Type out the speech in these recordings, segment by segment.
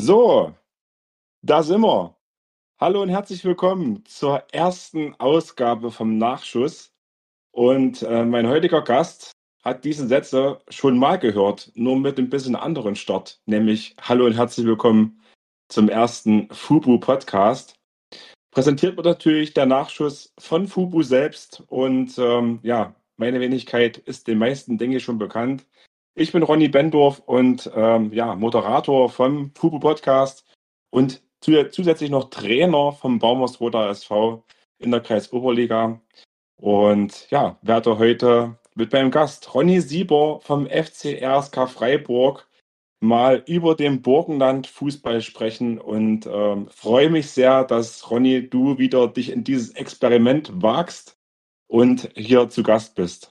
So, da sind wir. Hallo und herzlich willkommen zur ersten Ausgabe vom Nachschuss. Und mein heutiger Gast hat diese Sätze schon mal gehört, nur mit ein bisschen anderen Start, nämlich Hallo und herzlich willkommen zum ersten FUBU-Podcast. Präsentiert wird natürlich der Nachschuss von FUBU selbst und ja, meine Wenigkeit ist den meisten, denke ich, schon bekannt. Ich bin Ronny Bendorf und ja, Moderator vom FUBU-Podcast und zusätzlich noch Trainer vom Baumersroter SV in der Kreisoberliga. Und ja, werde heute mit meinem Gast Ronny Sieber vom FC RSK Freiburg mal über den Burgenland Fußball sprechen und freue mich sehr, dass Ronny, du wieder dich in dieses Experiment wagst und hier zu Gast bist.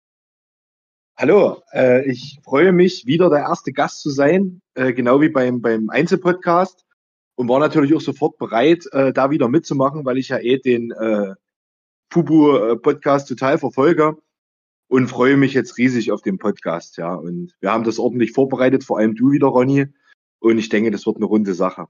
Hallo, ich freue mich, wieder der erste Gast zu sein, genau wie beim Einzelpodcast und war natürlich auch sofort bereit, da wieder mitzumachen, weil ich ja den Fubu-Podcast total verfolge und freue mich jetzt riesig auf den Podcast, ja. Und wir haben das ordentlich vorbereitet, vor allem du wieder, Ronny. Und ich denke, das wird eine runde Sache.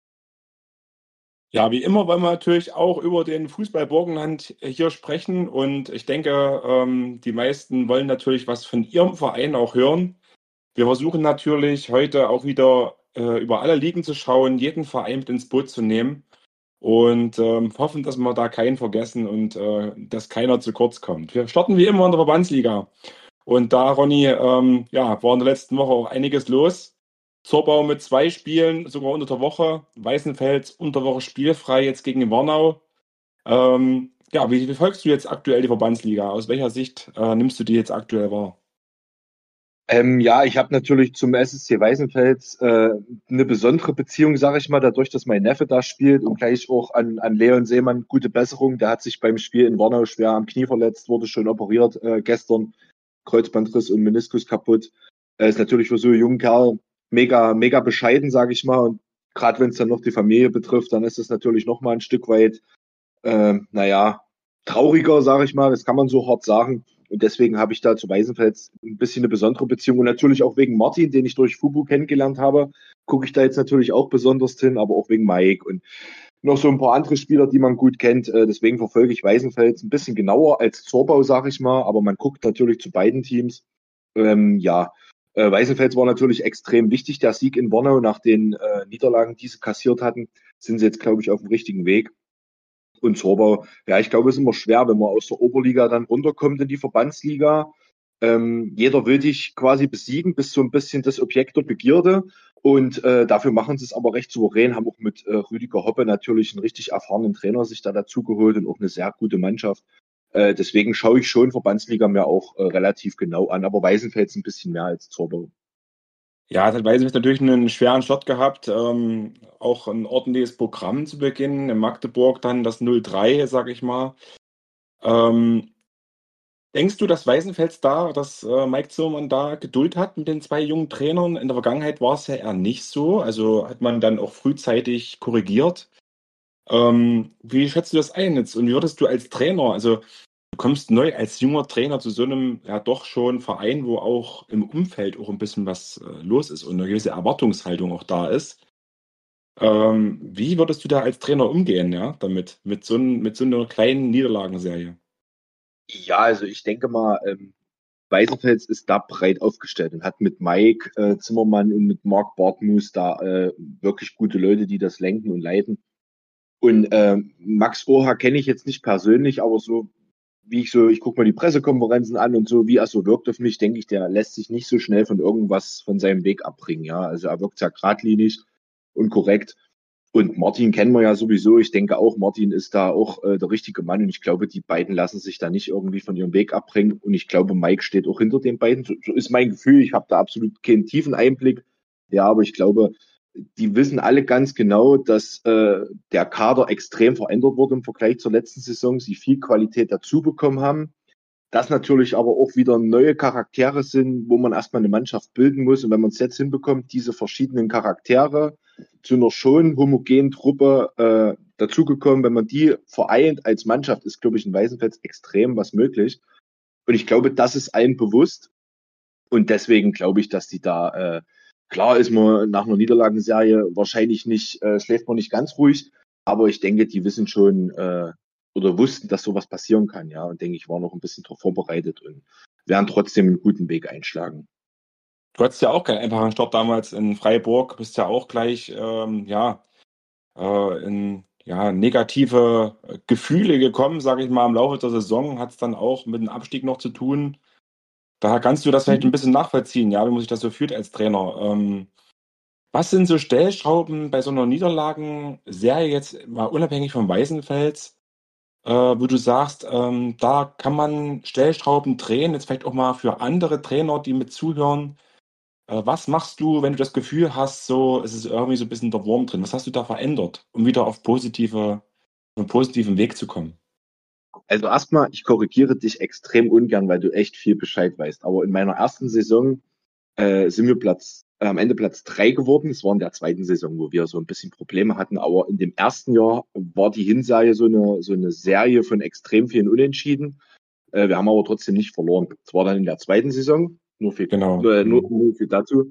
Ja, wie immer wollen wir natürlich auch über den Fußball Burgenland hier sprechen und ich denke, die meisten wollen natürlich was von ihrem Verein auch hören. Wir versuchen natürlich heute auch wieder über alle Ligen zu schauen, jeden Verein mit ins Boot zu nehmen und hoffen, dass wir da keinen vergessen und dass keiner zu kurz kommt. Wir starten wie immer in der Verbandsliga. Und da, Ronny, ja, war in der letzten Woche auch einiges los. Zorbau mit 2 Spielen, sogar unter der Woche. Weißenfels unter der Woche spielfrei jetzt gegen Warnau. Ja, wie verfolgst du jetzt aktuell die Verbandsliga? Aus welcher Sicht nimmst du die jetzt aktuell wahr? Ja, ich habe natürlich zum SSC Weißenfels eine besondere Beziehung, sage ich mal, dadurch, dass mein Neffe da spielt und gleich auch an Leon Seemann gute Besserung. Der hat sich beim Spiel in Warnau schwer am Knie verletzt, wurde schon operiert gestern, Kreuzbandriss und Meniskus kaputt. Ist natürlich für so einen jungen Kerl mega bescheiden, sage ich mal. Und gerade wenn es dann noch die Familie betrifft, dann ist es natürlich noch mal ein Stück weit naja, trauriger, sage ich mal, das kann man so hart sagen. Und deswegen habe ich da zu Weißenfels ein bisschen eine besondere Beziehung. Und natürlich auch wegen Martin, den ich durch Fubu kennengelernt habe, gucke ich da jetzt natürlich auch besonders hin, aber auch wegen Mike und noch so ein paar andere Spieler, die man gut kennt. Deswegen verfolge ich Weißenfels ein bisschen genauer als Zorbau, sage ich mal. Aber man guckt natürlich zu beiden Teams. Ja, Weißenfels war natürlich extrem wichtig. Der Sieg in Warnau nach den Niederlagen, die sie kassiert hatten, sind sie jetzt, glaube ich, auf dem richtigen Weg. Und Zorbau, ja, ich glaube, es ist immer schwer, wenn man aus der Oberliga dann runterkommt in die Verbandsliga. Jeder will dich quasi besiegen, bist so ein bisschen das Objekt der Begierde. Und dafür machen sie es aber recht souverän, haben auch mit Rüdiger Hoppe natürlich einen richtig erfahrenen Trainer sich da dazu geholt und auch eine sehr gute Mannschaft. Deswegen schaue ich schon Verbandsliga mir auch relativ genau an, aber Weißenfels ein bisschen mehr als Zorbau. Ja, es hat Weißenfels natürlich einen schweren Start gehabt. Auch ein ordentliches Programm zu Beginn. In Magdeburg dann das 0-3, sag ich mal. Ähm, Denkst du, dass Weißenfels da, dass Mike Zimmermann da Geduld hat mit den 2 jungen Trainern? In der Vergangenheit war es ja eher nicht so. Also hat man dann auch frühzeitig korrigiert. Wie schätzt du das ein jetzt? Und wie würdest du als Trainer, also du kommst neu als junger Trainer zu so einem ja doch schon Verein, wo auch im Umfeld auch ein bisschen was los ist und eine gewisse Erwartungshaltung auch da ist. Wie würdest du da als Trainer umgehen, ja, damit, mit so einer kleinen Niederlagenserie? Ja, also ich denke mal, Weißenfels ist da breit aufgestellt und hat mit Mike Zimmermann und mit Marc Bartmus da wirklich gute Leute, die das lenken und leiten. Und Max Oha kenne ich jetzt nicht persönlich, aber so ich gucke mir die Pressekonferenzen an und so, wie er so wirkt auf mich, denke ich, der lässt sich nicht so schnell von irgendwas von seinem Weg abbringen. Ja, also er wirkt sehr geradlinig und korrekt. Und Martin kennen wir ja sowieso. Ich denke auch, Martin ist da auch der richtige Mann. Und ich glaube, die beiden lassen sich da nicht irgendwie von ihrem Weg abbringen. Und ich glaube, Mike steht auch hinter den beiden. So ist mein Gefühl. Ich habe da absolut keinen tiefen Einblick. Ja, aber ich glaube, die wissen alle ganz genau, dass der Kader extrem verändert wurde im Vergleich zur letzten Saison. Sie viel Qualität dazu bekommen haben. Das natürlich aber auch wieder neue Charaktere sind, wo man erstmal eine Mannschaft bilden muss. Und wenn man es jetzt hinbekommt, diese verschiedenen Charaktere zu einer schon homogenen Truppe dazugekommen, wenn man die vereint als Mannschaft, ist, glaube ich, in Weißenfels extrem was möglich. Und ich glaube, das ist allen bewusst. Und deswegen glaube ich, dass die da Klar ist man nach einer Niederlagenserie wahrscheinlich nicht, schläft man nicht ganz ruhig, aber ich denke, die wissen schon oder wussten, dass sowas passieren kann, ja, und denke ich, waren noch ein bisschen darauf vorbereitet und werden trotzdem einen guten Weg einschlagen. Du hattest ja auch keinen einfachen Start damals in Freiburg, bist ja auch gleich in negative Gefühle gekommen, sage ich mal, im Laufe der Saison, hat es dann auch mit dem Abstieg noch zu tun. Daher kannst du das vielleicht ein bisschen nachvollziehen, ja, wie man sich das so fühlt als Trainer. Was sind so Stellschrauben bei so einer Niederlagenserie jetzt mal unabhängig vom Weißenfels, wo du sagst, da kann man Stellschrauben drehen, jetzt vielleicht auch mal für andere Trainer, die mit zuhören. Was machst du, wenn du das Gefühl hast, so es ist irgendwie so ein bisschen der Wurm drin? Was hast du da verändert, um wieder auf einen positiven Weg zu kommen? Also erstmal, ich korrigiere dich extrem ungern, weil du echt viel Bescheid weißt. Aber in meiner ersten Saison sind wir am Ende Platz 3 geworden. Es war in der zweiten Saison, wo wir so ein bisschen Probleme hatten. Aber in dem ersten Jahr war die Hinserie so eine Serie von extrem vielen Unentschieden. Wir haben aber trotzdem nicht verloren. Es war dann in der zweiten Saison, Genau. nur für dazu.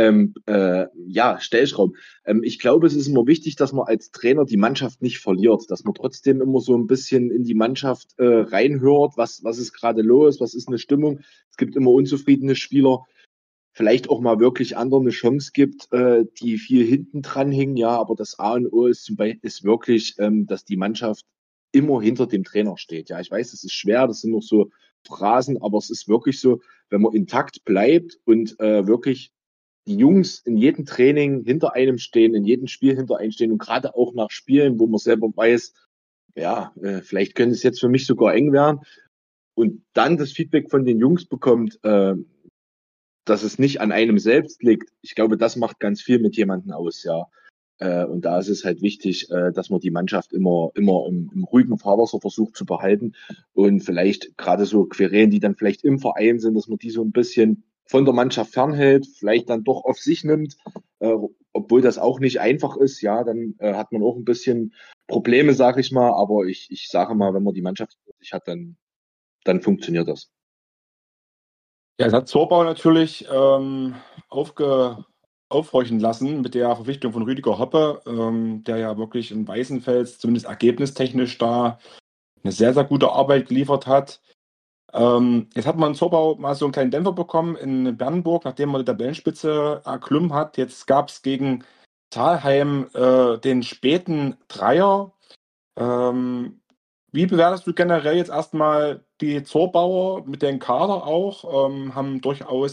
Ja, Stellschrauben. Ich glaube, es ist immer wichtig, dass man als Trainer die Mannschaft nicht verliert, dass man trotzdem immer so ein bisschen in die Mannschaft reinhört, was ist gerade los, was ist eine Stimmung. Es gibt immer unzufriedene Spieler, vielleicht auch mal wirklich anderen eine Chance gibt, die viel hinten dran hängen, ja, aber das A und O ist zum Beispiel ist wirklich, dass die Mannschaft immer hinter dem Trainer steht. Ja, ich weiß, das ist schwer, das sind noch so Phrasen, aber es ist wirklich so, wenn man intakt bleibt und wirklich die Jungs in jedem Training hinter einem stehen, in jedem Spiel hinter einem stehen und gerade auch nach Spielen, wo man selber weiß, ja, vielleicht könnte es jetzt für mich sogar eng werden und dann das Feedback von den Jungs bekommt, dass es nicht an einem selbst liegt. Ich glaube, das macht ganz viel mit jemandem aus, ja. Und da ist es halt wichtig, dass man die Mannschaft immer im ruhigen Fahrwasser versucht zu behalten und vielleicht gerade so Querelen, die dann vielleicht im Verein sind, dass man die so ein bisschen von der Mannschaft fernhält, vielleicht dann doch auf sich nimmt, obwohl das auch nicht einfach ist. Ja, dann hat man auch ein bisschen Probleme, sage ich mal. Aber ich sage mal, wenn man die Mannschaft für sich hat, dann funktioniert das. Ja, es hat Zorbau natürlich aufhorchen lassen mit der Verpflichtung von Rüdiger Hoppe, der ja wirklich in Weißenfels zumindest ergebnistechnisch da eine sehr, sehr gute Arbeit geliefert hat. Jetzt hat man in Zorbau mal so einen kleinen Dämpfer bekommen in Bernburg, nachdem man die Tabellenspitze erklommen hat. Jetzt gab es gegen Thalheim den späten Dreier. Ähm, Wie bewertest du generell jetzt erstmal die Zorbauer mit dem Kader auch? Haben durchaus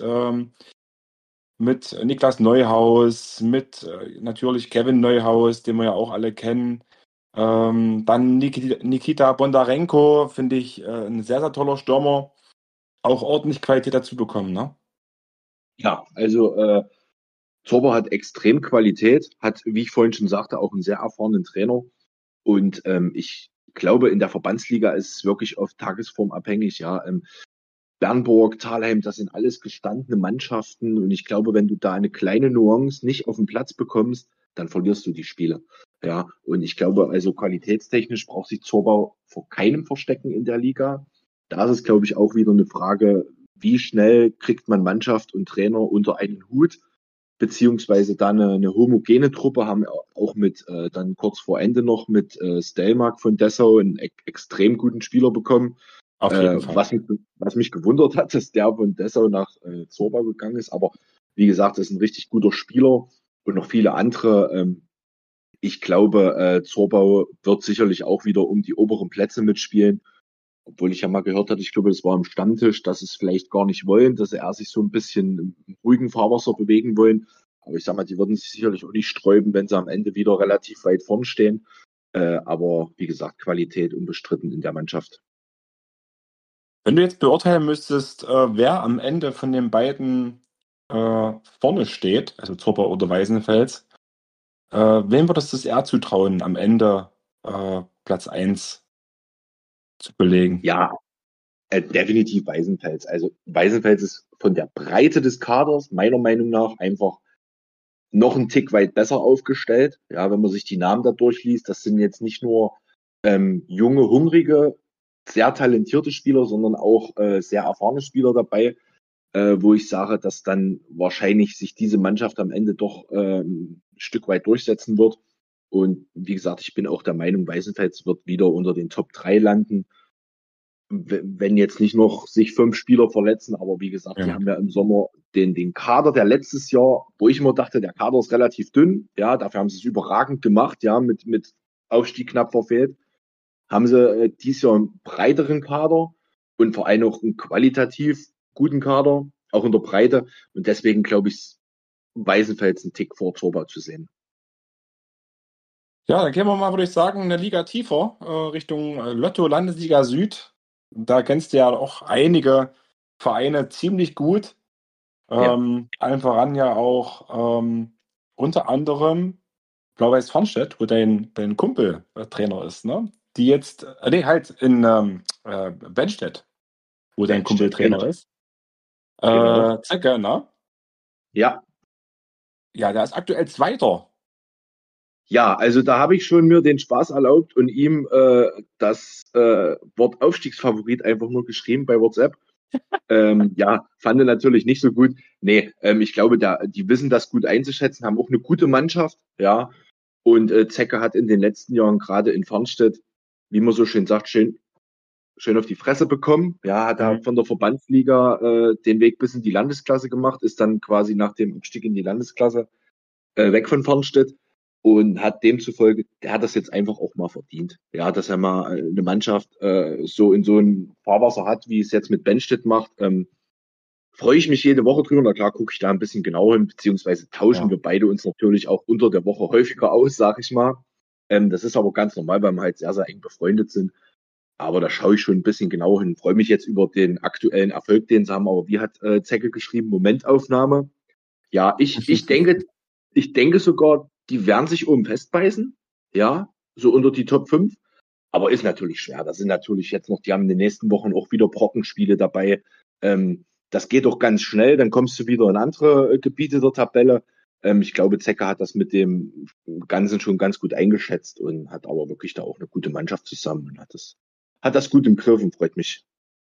mit Niklas Neuhaus, mit natürlich Kevin Neuhaus, den wir ja auch alle kennen. Dann Nikita Bondarenko, finde ich ein sehr, sehr toller Stürmer. Auch ordentlich Qualität dazu bekommen, ne? Ja, also Zorber hat extrem Qualität, hat, wie ich vorhin schon sagte, auch einen sehr erfahrenen Trainer. Und ich glaube, in der Verbandsliga ist es wirklich oft tagesformabhängig. Ja, Bernburg, Thalheim, das sind alles gestandene Mannschaften. Und ich glaube, wenn du da eine kleine Nuance nicht auf den Platz bekommst, dann verlierst du die Spiele. Ja, und ich glaube, also qualitätstechnisch braucht sich Zorbau vor keinem verstecken in der Liga. Da ist es, glaube ich, auch wieder eine Frage, wie schnell kriegt man Mannschaft und Trainer unter einen Hut, beziehungsweise dann eine homogene Truppe, haben auch mit dann kurz vor Ende noch mit Stelmark von Dessau einen extrem guten Spieler bekommen. Auf jeden Fall. Was mich gewundert hat, dass der von Dessau nach Zorbau gegangen ist. Aber wie gesagt, das ist ein richtig guter Spieler und noch viele andere. Ich glaube, Zorbau wird sicherlich auch wieder um die oberen Plätze mitspielen. Obwohl ich ja mal gehört hatte, ich glaube, das war am Stammtisch, dass es vielleicht gar nicht wollen, dass er sich so ein bisschen im ruhigen Fahrwasser bewegen wollen. Aber ich sag mal, die würden sich sicherlich auch nicht sträuben, wenn sie am Ende wieder relativ weit vorn stehen. Aber wie gesagt, Qualität unbestritten in der Mannschaft. Wenn du jetzt beurteilen müsstest, wer am Ende von den beiden vorne steht, also Zopper oder Weißenfels, wem würdest du es eher zutrauen, am Ende Platz eins zu belegen? Ja, definitiv Weißenfels. Also Weißenfels ist von der Breite des Kaders meiner Meinung nach einfach noch einen Tick weit besser aufgestellt. Ja, wenn man sich die Namen da durchliest, das sind jetzt nicht nur junge, hungrige, sehr talentierte Spieler, sondern auch sehr erfahrene Spieler dabei. wo ich sage, dass dann wahrscheinlich sich diese Mannschaft am Ende doch ein Stück weit durchsetzen wird. Und wie gesagt, ich bin auch der Meinung, Weißenfels wird wieder unter den Top 3 landen, wenn jetzt nicht noch sich 5 Spieler verletzen. Aber wie gesagt, die Ja. haben ja im Sommer den Kader, der letztes Jahr, wo ich immer dachte, der Kader ist relativ dünn. Ja, dafür haben sie es überragend gemacht, ja, mit Aufstieg knapp verfehlt. Haben sie dieses Jahr einen breiteren Kader und vor allem auch einen qualitativ guten Kader, auch in der Breite. Und deswegen glaube ich, Weißenfels einen Tick vor Torwart zu sehen. Ja, dann gehen wir mal, würde ich sagen, eine Liga tiefer, Richtung Lotto Landesliga Süd. Da kennst du ja auch einige Vereine ziemlich gut. Ja, Allen voran ja auch unter anderem Blau-Weiß Farnstedt, wo dein Kumpel Trainer ist, ne? Die jetzt, nee, halt in Bennstedt, wo dein Kumpel Bennstedt, genau, Trainer ist. genau. Zecke, ne? Ja, Ja, der ist aktuell Zweiter. ja, also da habe ich schon mir den Spaß erlaubt und ihm das Wort Aufstiegsfavorit einfach nur geschrieben bei WhatsApp. Ja, fand er natürlich nicht so gut. Nee, ich glaube, die wissen das gut einzuschätzen, haben auch eine gute Mannschaft, ja. Und Zecke hat in den letzten Jahren gerade in Farnstedt, wie man so schön sagt, schön auf die Fresse bekommen. Ja, hat da Mhm. von der Verbandsliga den Weg bis in die Landesklasse gemacht, ist dann quasi nach dem Abstieg in die Landesklasse weg von Farnstedt und hat demzufolge, der hat das jetzt einfach auch mal verdient. Ja, dass er mal eine Mannschaft so in so ein Fahrwasser hat, wie es jetzt mit Benstedt macht. Freue ich mich jede Woche drüber. Na klar, gucke ich da ein bisschen genauer hin, beziehungsweise tauschen Ja. wir beide uns natürlich auch unter der Woche häufiger aus, sag ich mal. Das ist aber ganz normal, weil wir halt sehr, sehr eng befreundet sind. Aber da schaue ich schon ein bisschen genauer hin. Freue mich jetzt über den aktuellen Erfolg, den sie haben. Aber wie hat Zecke geschrieben? Momentaufnahme. Ja, ich denke sogar, die werden sich oben festbeißen. Ja, so unter die Top 5. Aber ist natürlich schwer. Das sind natürlich jetzt noch, die haben in den nächsten Wochen auch wieder Brockenspiele dabei. Das geht doch ganz schnell. Dann kommst du wieder in andere Gebiete der Tabelle. Ich glaube, Zecke hat das mit dem Ganzen schon ganz gut eingeschätzt und hat aber wirklich da auch eine gute Mannschaft zusammen und hat das gut im Griff und freut mich.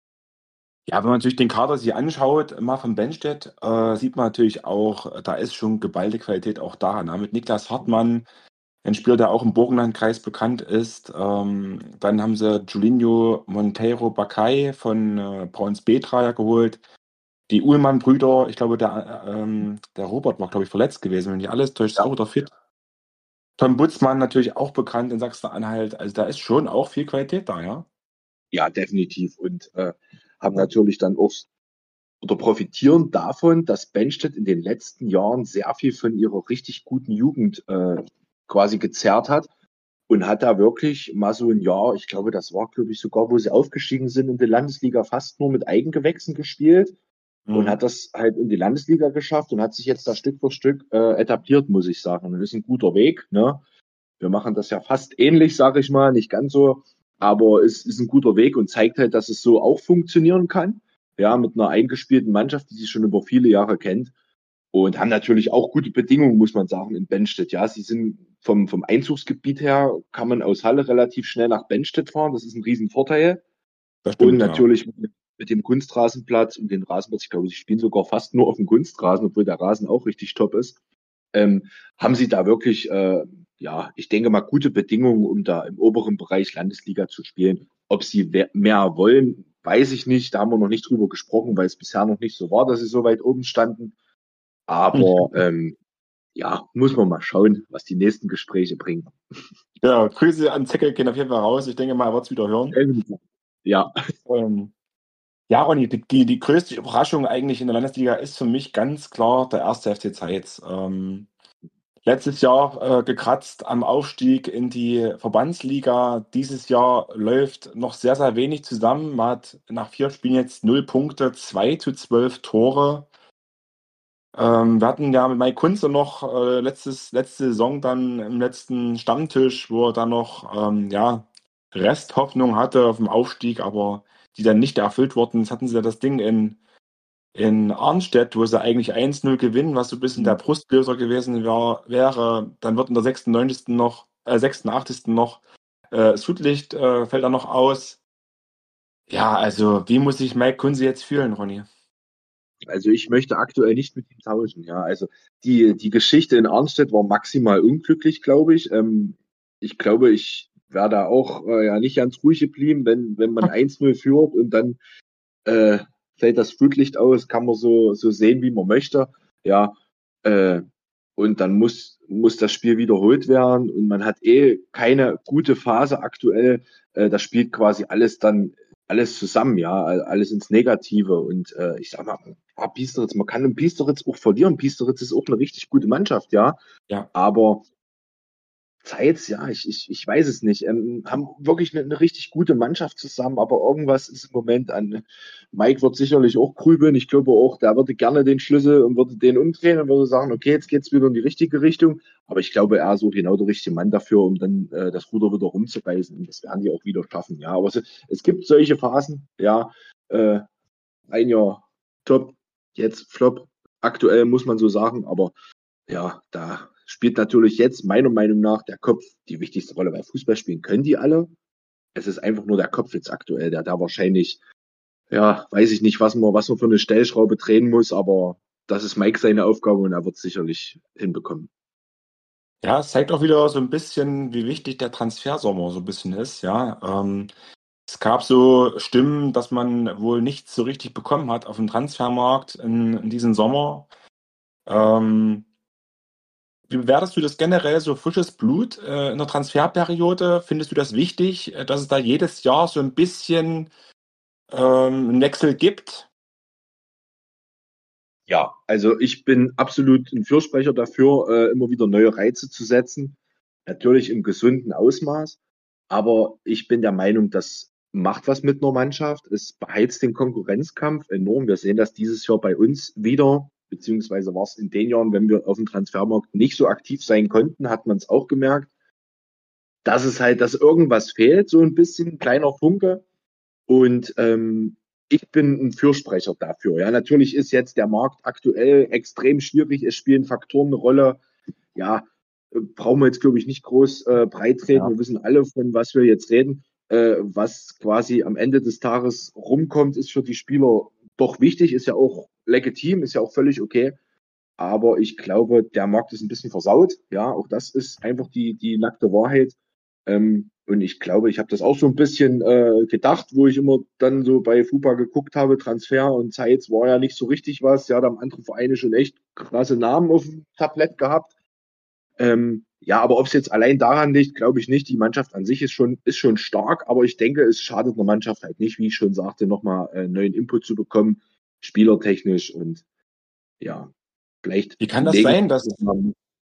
Ja, wenn man natürlich den Kader sich anschaut, mal von Bennstedt, sieht man natürlich auch, da ist schon geballte Qualität auch da. Ne? Mit Niklas Hartmann, ein Spieler, der auch im Burgenlandkreis bekannt ist. Dann haben sie Julinho Monteiro Bacay von Brauns Betra ja geholt. Die Uhlmann-Brüder, ich glaube, der Robert war, glaube ich, verletzt gewesen, wenn nicht alles täuscht, ist Ja. auch wieder fit. Tom Butzmann natürlich auch bekannt in Sachsen-Anhalt. Also da ist schon auch viel Qualität da, ja. Ja, definitiv. Und haben natürlich dann auch oder profitieren davon, dass Benstedt in den letzten Jahren sehr viel von ihrer richtig guten Jugend quasi gezerrt hat und hat da wirklich mal so ein Jahr, ich glaube, das war, glaube ich, sogar, wo sie aufgestiegen sind in die Landesliga, fast nur mit Eigengewächsen gespielt und Mhm. hat das halt in die Landesliga geschafft und hat sich jetzt da Stück für Stück etabliert, muss ich sagen. Und das ist ein guter Weg, ne? Wir machen das ja fast ähnlich, sage ich mal, nicht ganz so, aber es ist ein guter Weg und zeigt halt, dass es so auch funktionieren kann. Ja, mit einer eingespielten Mannschaft, die sich schon über viele Jahre kennt und haben natürlich auch gute Bedingungen, muss man sagen, in Bennstedt. Ja, sie sind vom Einzugsgebiet her, kann man aus Halle relativ schnell nach Bennstedt fahren. Das ist ein Riesenvorteil. Das Und stimmt, ja. natürlich mit dem Kunstrasenplatz und den Rasenplatz, ich glaube, sie spielen sogar fast nur auf dem Kunstrasen, obwohl der Rasen auch richtig top ist. Haben sie da wirklich, ja, ich denke mal, gute Bedingungen, um da im oberen Bereich Landesliga zu spielen. Ob sie mehr wollen, weiß ich nicht. Da haben wir noch nicht drüber gesprochen, weil es bisher noch nicht so war, dass sie so weit oben standen. Aber ja, muss man mal schauen, was die nächsten Gespräche bringen. Ja, Grüße an Zecke gehen auf jeden Fall raus. Ich denke mal, er wird es wieder hören. Ja, Ähm, ja, Ronny, die größte Überraschung eigentlich in der Landesliga ist für mich ganz klar der erste FC Zeitz. Letztes Jahr gekratzt am Aufstieg in die Verbandsliga. Dieses Jahr läuft noch sehr, sehr wenig zusammen. Man hat nach 4 Spielen jetzt 0 Punkte, 2:12 Tore. Wir hatten ja mit Mike Kunze noch letzte Saison dann im letzten Stammtisch, wo er dann noch ja, Resthoffnung hatte auf dem Aufstieg, aber die dann nicht erfüllt wurden. Jetzt hatten sie ja das Ding in Arnstedt, wo sie eigentlich 1:0 gewinnen, was so ein bisschen der Brustlöser gewesen wäre. Dann wird in der 96. noch, 86. noch Südlicht fällt dann noch aus. Ja, also wie muss sich Mike Kunze jetzt fühlen, Ronny? Also ich möchte aktuell nicht mit ihm tauschen, ja. Also die Geschichte in Arnstedt war maximal unglücklich, glaube ich. Ich glaube, ich wäre da auch ja nicht ganz ruhig geblieben, wenn man 1-0 führt und dann äh, fällt das Flutlicht aus, kann man so sehen, wie man möchte. Ja, äh, und dann muss das Spiel wiederholt werden und man hat keine gute Phase aktuell. Da spielt quasi alles zusammen, ja, alles ins Negative. Und ich sag mal, Piesteritz, man kann in Piesteritz auch verlieren. Piesteritz ist auch eine richtig gute Mannschaft, ja. Ja. Aber Zeitz, ja, ich weiß es nicht. Haben wirklich eine richtig gute Mannschaft zusammen, aber irgendwas ist im Moment an. Mike wird sicherlich auch grübeln. Ich glaube auch, der würde gerne den Schlüssel und würde den umdrehen und würde sagen, okay, jetzt geht's wieder in die richtige Richtung. Aber ich glaube, er ist auch genau der richtige Mann dafür, um dann das Ruder wieder rumzureißen. Und das werden die auch wieder schaffen. Ja, aber es gibt solche Phasen, ja, äh, ein Jahr top, jetzt flop. Aktuell muss man so sagen, aber ja, da spielt natürlich jetzt meiner Meinung nach der Kopf die wichtigste Rolle, weil Fußball spielen können die alle. Es ist einfach nur der Kopf jetzt aktuell, der da wahrscheinlich, ja, weiß ich nicht, was man für eine Stellschraube drehen muss, aber das ist Mike seine Aufgabe und er wird es sicherlich hinbekommen. Ja, es zeigt auch wieder so ein bisschen, wie wichtig der Transfersommer so ein bisschen ist, ja. Es gab so Stimmen, dass man wohl nichts so richtig bekommen hat auf dem Transfermarkt in diesem Sommer. Ähm, Wie bewertest du das generell, so frisches Blut in der Transferperiode? Findest du das wichtig, dass es da jedes Jahr so ein bisschen 'n Wechsel gibt? Ja, also ich bin absolut ein Fürsprecher dafür, immer wieder neue Reize zu setzen. Natürlich im gesunden Ausmaß, aber ich bin der Meinung, das macht was mit einer Mannschaft. Es beheizt den Konkurrenzkampf enorm. Wir sehen das dieses Jahr bei uns wieder, beziehungsweise war es in den Jahren, wenn wir auf dem Transfermarkt nicht so aktiv sein konnten, hat man es auch gemerkt, dass es halt, dass irgendwas fehlt, so ein bisschen, ein kleiner Funke. Und ich bin ein Fürsprecher dafür. Ja, natürlich ist jetzt der Markt aktuell extrem schwierig. Es spielen Faktoren eine Rolle. Ja, brauchen wir jetzt, glaube ich, nicht groß breit reden. Ja. Wir wissen alle, von was wir jetzt reden. Was quasi am Ende des Tages rumkommt, ist für die Spieler doch wichtig, ist ja auch legitim, ist ja auch völlig okay. Aber ich glaube, der Markt ist ein bisschen versaut. Ja, auch das ist einfach die nackte Wahrheit. Und ich glaube, ich habe das auch so ein bisschen gedacht, wo ich immer dann so bei FUPA geguckt habe, Transfer und Zeitz war ja nicht so richtig was. Ja, da haben andere Vereine schon echt krasse Namen auf dem Tablett gehabt. Ja, aber ob es jetzt allein daran liegt, glaube ich nicht. Die Mannschaft an sich ist schon stark, aber ich denke, es schadet einer Mannschaft halt nicht, wie ich schon sagte, nochmal neuen Input zu bekommen, spielertechnisch und ja, vielleicht Wie kann das lege ich sein, dass noch mal.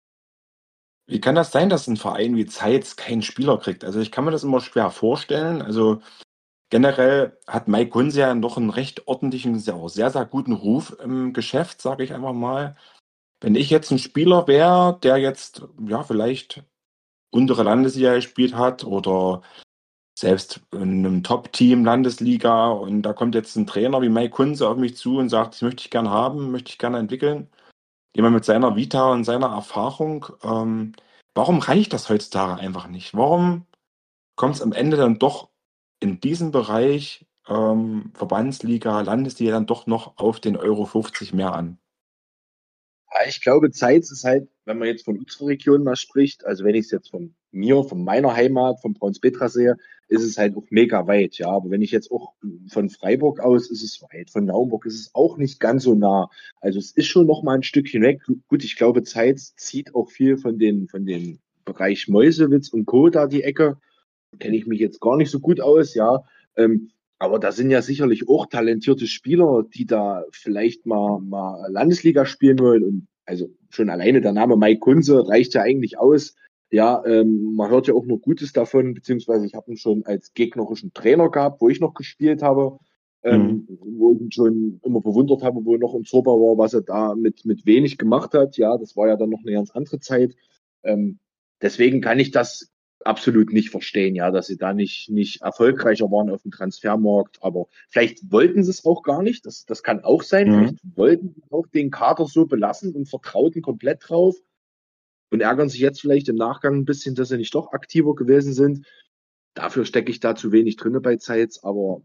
wie kann das sein, dass ein Verein wie Zeitz keinen Spieler kriegt? Also, ich kann mir das immer schwer vorstellen. Also, generell hat Mike Gunse ja noch einen recht ordentlichen, sehr, sehr guten Ruf im Geschäft, sage ich einfach mal. Wenn ich jetzt ein Spieler wäre, der jetzt, ja, vielleicht untere Landesliga gespielt hat oder selbst in einem Top-Team Landesliga und da kommt jetzt ein Trainer wie Mike Kunze auf mich zu und sagt: „Das möchte ich gerne haben, möchte ich gerne entwickeln.“ Jemand mit seiner Vita und seiner Erfahrung. Warum reicht das heutzutage einfach nicht? Warum kommt es am Ende dann doch in diesem Bereich, Verbandsliga, Landesliga dann doch noch auf den Euro 50 mehr an? Ja, ich glaube, Zeitz ist halt, wenn man jetzt von unserer Region mal spricht, also wenn ich es jetzt von mir, von meiner Heimat, von Braunspetra sehe, ist es halt auch mega weit, ja. Aber wenn ich jetzt auch von Freiburg aus, ist es weit. Von Naumburg ist es auch nicht ganz so nah. Also es ist schon noch mal ein Stückchen weg. Gut, ich glaube, Zeitz zieht auch viel von den Bereich Meuselwitz und Co. da die Ecke. Kenne ich mich jetzt gar nicht so gut aus, ja. Aber da sind ja sicherlich auch talentierte Spieler, die da vielleicht mal Landesliga spielen wollen. Und also schon alleine der Name Mike Kunze reicht ja eigentlich aus. Ja, man hört ja auch nur Gutes davon, beziehungsweise ich habe ihn schon als gegnerischen Trainer gehabt, wo ich noch gespielt habe, Mhm. wo ich ihn schon immer bewundert habe, wo er noch in Zorba war, was er da mit wenig gemacht hat. Ja, das war ja dann noch eine ganz andere Zeit. Ähm, Deswegen kann ich das absolut nicht verstehen, ja, dass sie da nicht erfolgreicher waren auf dem Transfermarkt. Aber vielleicht wollten sie es auch gar nicht. Das kann auch sein. Mhm. Vielleicht wollten sie auch den Kader so belassen und vertrauten komplett drauf und ärgern sich jetzt vielleicht im Nachgang ein bisschen, dass sie nicht doch aktiver gewesen sind. Dafür stecke ich da zu wenig drinne bei Zeitz, aber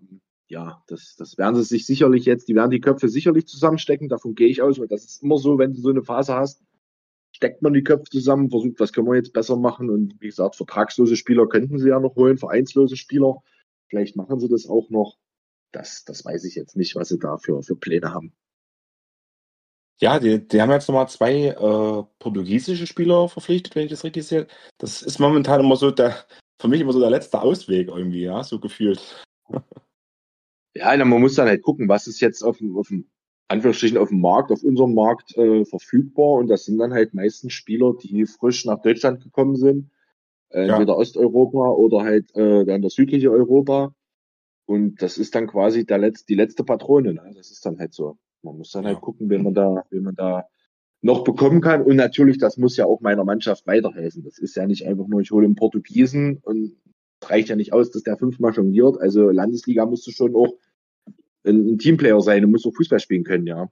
ja, das werden sie sich sicherlich jetzt, die werden die Köpfe sicherlich zusammenstecken, davon gehe ich aus, weil das ist immer so, wenn du so eine Phase hast, steckt man die Köpfe zusammen, versucht, was können wir jetzt besser machen und wie gesagt, vertragslose Spieler könnten sie ja noch holen, vereinslose Spieler, vielleicht machen sie das auch noch, das weiß ich jetzt nicht, was sie da für Pläne haben. Ja, die haben jetzt nochmal zwei portugiesische Spieler verpflichtet, wenn ich das richtig sehe. Das ist momentan immer so für mich immer so der letzte Ausweg irgendwie, ja, so gefühlt. Ja, man muss dann halt gucken, was ist jetzt auf dem Anführungsstrichen auf dem Markt, auf unserem Markt verfügbar. Und das sind dann halt meistens Spieler, die frisch nach Deutschland gekommen sind, Ja, entweder Osteuropa oder halt dann das südliche Europa. Und das ist dann quasi die letzte Patrone. Ne? Das ist dann halt so. Man muss dann halt ja. gucken, wen man da noch bekommen kann. Und natürlich, das muss ja auch meiner Mannschaft weiterhelfen. Das ist ja nicht einfach nur, ich hole einen Portugiesen und es reicht ja nicht aus, dass der fünfmal jongliert. Also Landesliga musst du schon auch ein Teamplayer sein und muss auch Fußball spielen können, ja.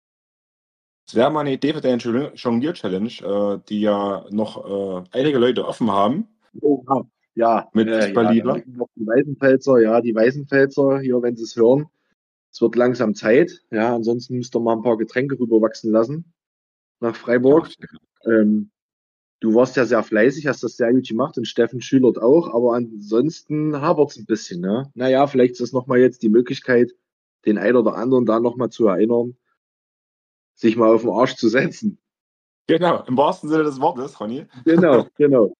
Das wäre mal eine Idee für deine Jonglier-Challenge, die ja noch einige Leute offen haben Oh, ja, mit ja, dann Fußballliebe. rücken noch die Weißenpfälzer, ja, die Weißenpfälzer hier, wenn sie es hören. Es wird langsam Zeit, ja, ansonsten müsst ihr mal ein paar Getränke rüberwachsen lassen nach Ja, Freiburg. Ähm, Du warst ja sehr fleißig, hast das sehr gut gemacht und Steffen Schülert auch, aber ansonsten hapert's ein bisschen, ne? Naja, vielleicht ist das nochmal jetzt die Möglichkeit, den einen oder anderen da nochmal zu erinnern, sich mal auf den Arsch zu setzen. genau, im wahrsten Sinne des Wortes, Ronny. Genau, genau.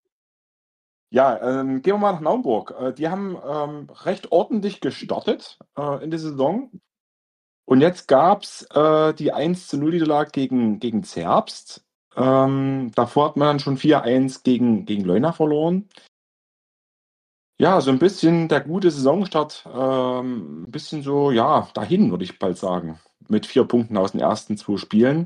Ja, gehen wir mal nach Naumburg. Die haben recht ordentlich gestartet in die Saison. Und jetzt gab es die 1:0 Niederlage gegen Zerbst. Davor hat man dann schon 4:1 gegen Leuna verloren. Ja, so ein bisschen der gute Saisonstart, ein bisschen so, ja, dahin, würde ich bald sagen. Mit 4 Punkten aus den ersten 2 Spielen.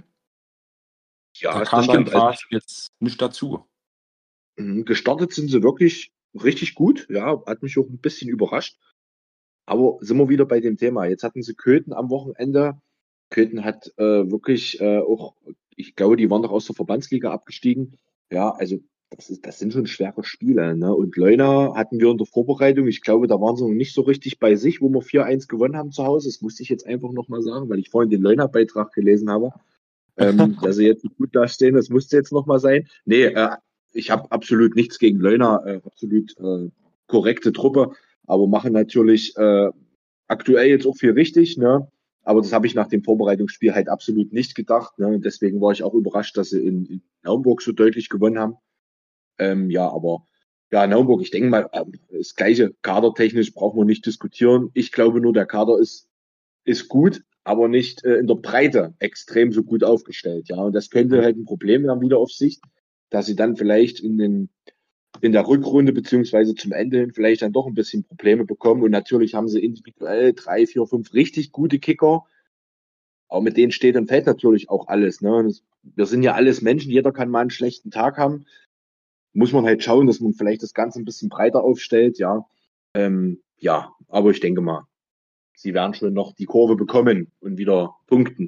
Da Ja, das kam dann stimmt. Also quasi jetzt nicht dazu. gestartet sind sie wirklich richtig gut. Ja, hat mich auch ein bisschen überrascht. Aber sind wir wieder bei dem Thema. Jetzt hatten sie Köthen am Wochenende. Köthen hat wirklich auch, ich glaube, die waren doch aus der Verbandsliga abgestiegen. Ja, also das sind schon schwere Spiele. Ne? Und Leuna hatten wir in der Vorbereitung. Ich glaube, da waren sie noch nicht so richtig bei sich, wo wir 4:1 gewonnen haben zu Hause. Das musste ich jetzt einfach nochmal sagen, weil ich vorhin den Leuna-Beitrag gelesen habe. Dass sie jetzt so gut dastehen, das musste jetzt nochmal sein. Nee, ich habe absolut nichts gegen Leuna, absolut korrekte Truppe, aber machen natürlich aktuell jetzt auch viel richtig, ne? Aber das habe ich nach dem Vorbereitungsspiel halt absolut nicht gedacht. Ne? Deswegen war ich auch überrascht, dass sie in Naumburg so deutlich gewonnen haben. Ja, aber ja, Naumburg, ich denke mal, das gleiche kadertechnisch brauchen wir nicht diskutieren. Ich glaube nur, der Kader ist gut, aber nicht in der Breite extrem so gut aufgestellt. Ja, und das könnte halt ein Problem werden wieder auf Sicht, dass sie dann vielleicht in der Rückrunde beziehungsweise zum Ende hin vielleicht dann doch ein bisschen Probleme bekommen. Und natürlich haben sie individuell 3, 4, 5 richtig gute Kicker. Aber mit denen steht und fällt natürlich auch alles. Ne? Wir sind ja alles Menschen, jeder kann mal einen schlechten Tag haben. Muss man halt schauen, dass man vielleicht das Ganze ein bisschen breiter aufstellt, ja. Ja, aber ich denke mal, sie werden schon noch die Kurve bekommen und wieder punkten.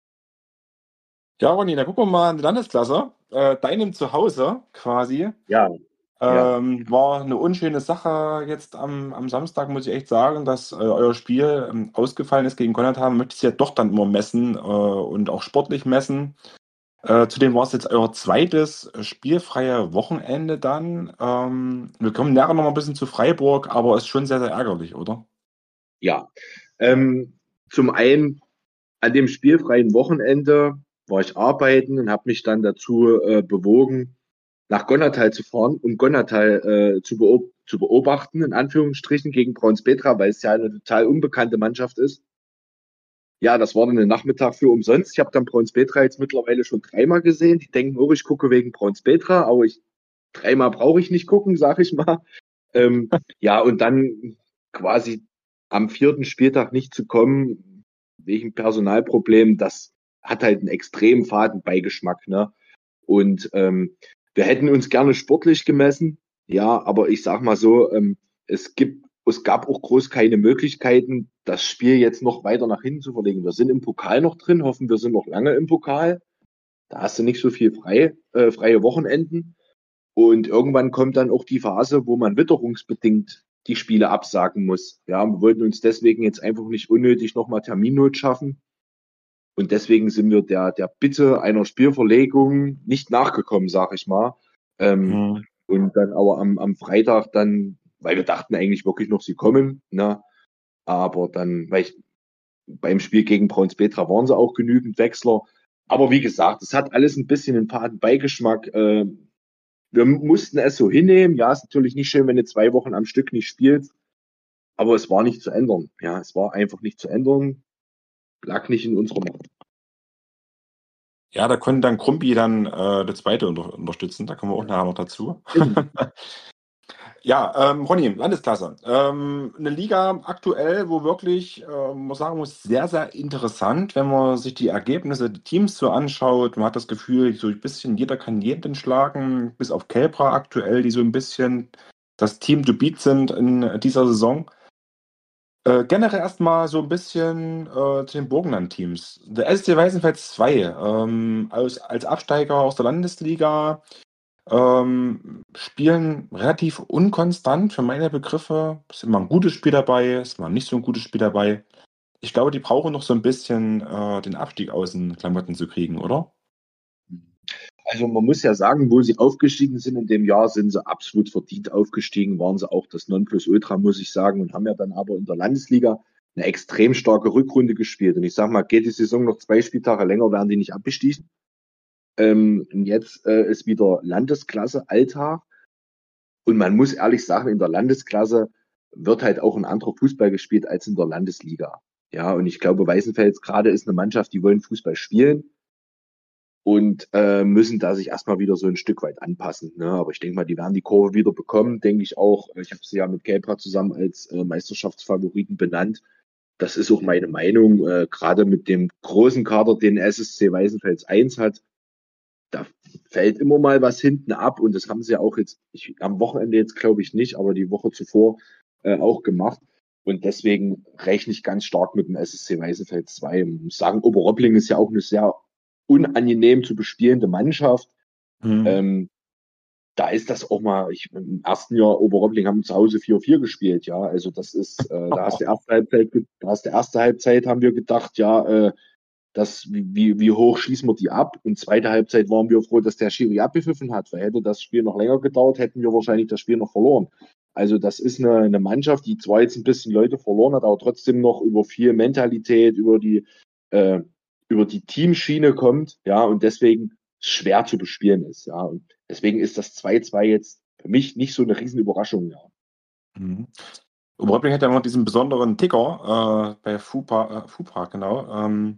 Ja, Ronny, dann gucken wir mal in die Landesklasse. Deinem Zuhause quasi. Ja, ja, War eine unschöne Sache jetzt am Samstag, muss ich echt sagen, dass euer Spiel ausgefallen ist gegen Konrad. Möchte es ja doch dann immer messen und auch sportlich messen. Zudem war es jetzt euer zweites spielfreie Wochenende dann. Wir kommen nachher noch mal ein bisschen zu Freiburg, aber ist schon sehr, sehr ärgerlich, oder? ja. Zum einen an dem spielfreien Wochenende war ich arbeiten und habe mich dann dazu bewogen, nach Gonnertal zu fahren, um Gonnertal zu beobachten, in Anführungsstrichen, gegen Brauns-Petra, weil es ja eine total unbekannte Mannschaft ist. Ja, das war dann ein Nachmittag für umsonst. Ich habe dann Brauns-Petra jetzt mittlerweile schon dreimal gesehen. Die denken, oh, ich gucke wegen Brauns-Petra, aber dreimal brauche ich nicht gucken, sag ich mal. Ja, und dann quasi am vierten Spieltag nicht zu kommen, wegen Personalproblem, das hat halt einen extrem faden Beigeschmack, ne? Und wir hätten uns gerne sportlich gemessen, ja, aber ich sag mal so, es gab auch groß keine Möglichkeiten, das Spiel jetzt noch weiter nach hinten zu verlegen. Wir sind im Pokal noch drin, hoffen, wir sind noch lange im Pokal. Da hast du nicht so viel freie Wochenenden. Und irgendwann kommt dann auch die Phase, wo man witterungsbedingt die Spiele absagen muss. Ja, wir wollten uns deswegen jetzt einfach nicht unnötig nochmal Terminnot schaffen. Und deswegen sind wir der Bitte einer Spielverlegung nicht nachgekommen, sag ich mal. Ähm, Hm. und dann aber am Freitag dann, weil wir dachten eigentlich wirklich noch, sie kommen, ne? Aber dann, beim Spiel gegen Brauns-Petra waren sie auch genügend Wechsler. Aber wie gesagt, es hat alles ein bisschen einen faden Beigeschmack. Wir mussten es so hinnehmen. Ja, ist natürlich nicht schön, wenn du 2 Wochen am Stück nicht spielst. Aber es war nicht zu ändern. Ja, es war einfach nicht zu ändern. Lag nicht in unserer Macht. Ja, da konnte dann Krumpi dann der Zweite unterstützen. Da kommen wir auch nachher noch dazu. Ja, Ronny, Landesklasse. Eine Liga aktuell, wo wirklich, man sagen muss, sehr, sehr interessant, wenn man sich die Ergebnisse der Teams so anschaut. Man hat das Gefühl, so ein bisschen jeder kann jeden schlagen, bis auf Kelbra aktuell, die so ein bisschen das Team to beat sind in dieser Saison. Generell erstmal so ein bisschen zu den Burgenland-Teams. Der SC Weißenfels 2, als Absteiger aus der Landesliga. Spielen relativ unkonstant für meine Begriffe. Es ist immer ein gutes Spiel dabei, ist mal nicht so ein gutes Spiel dabei. Ich glaube, die brauchen noch so ein bisschen den Abstieg aus den Klamotten zu kriegen, oder? Also man muss ja sagen, wo sie aufgestiegen sind in dem Jahr, sind sie absolut verdient aufgestiegen, waren sie auch das Nonplusultra, muss ich sagen, und haben ja dann aber in der Landesliga eine extrem starke Rückrunde gespielt. Und ich sag mal, geht die Saison noch 2 Spieltage länger, werden die nicht abgestiegen. Und jetzt ist wieder Landesklasse Alltag. Und man muss ehrlich sagen, in der Landesklasse wird halt auch ein anderer Fußball gespielt als in der Landesliga. Ja, und ich glaube, Weißenfels gerade ist eine Mannschaft, die wollen Fußball spielen und müssen da sich erstmal wieder so ein Stück weit anpassen. Ne? Aber ich denke mal, die werden die Kurve wieder bekommen, denke ich auch. Ich habe sie ja mit Kelbra zusammen als Meisterschaftsfavoriten benannt. Das ist auch meine Meinung, gerade mit dem großen Kader, den SSC Weißenfels 1 hat. Da fällt immer mal was hinten ab und das haben sie ja auch jetzt, am Wochenende jetzt glaube ich nicht, aber die Woche zuvor auch gemacht. Und deswegen rechne ich ganz stark mit dem SSC Weißenfels 2. Ich muss sagen, Oberroppling ist ja auch eine sehr unangenehm zu bespielende Mannschaft. Hm. Ähm, Da ist das auch mal, im ersten Jahr Oberroppling haben zu Hause 4-4 gespielt, ja. Also das ist, da hast du erste Halbzeit, haben wir gedacht, ja, wie hoch schließen wir die ab? Und zweite Halbzeit waren wir froh, dass der Schiri abgepfiffen hat, weil hätte das Spiel noch länger gedauert, hätten wir wahrscheinlich das Spiel noch verloren. Also das ist eine Mannschaft, die zwar jetzt ein bisschen Leute verloren hat, aber trotzdem noch über viel Mentalität, äh, über die Teamschiene kommt, ja, und deswegen schwer zu bespielen ist, ja. Und deswegen ist das 2-2 jetzt für mich nicht so eine Riesenüberraschung, ja. Mhm. Oberroppling hat ja noch diesen besonderen Ticker bei FUPA, genau.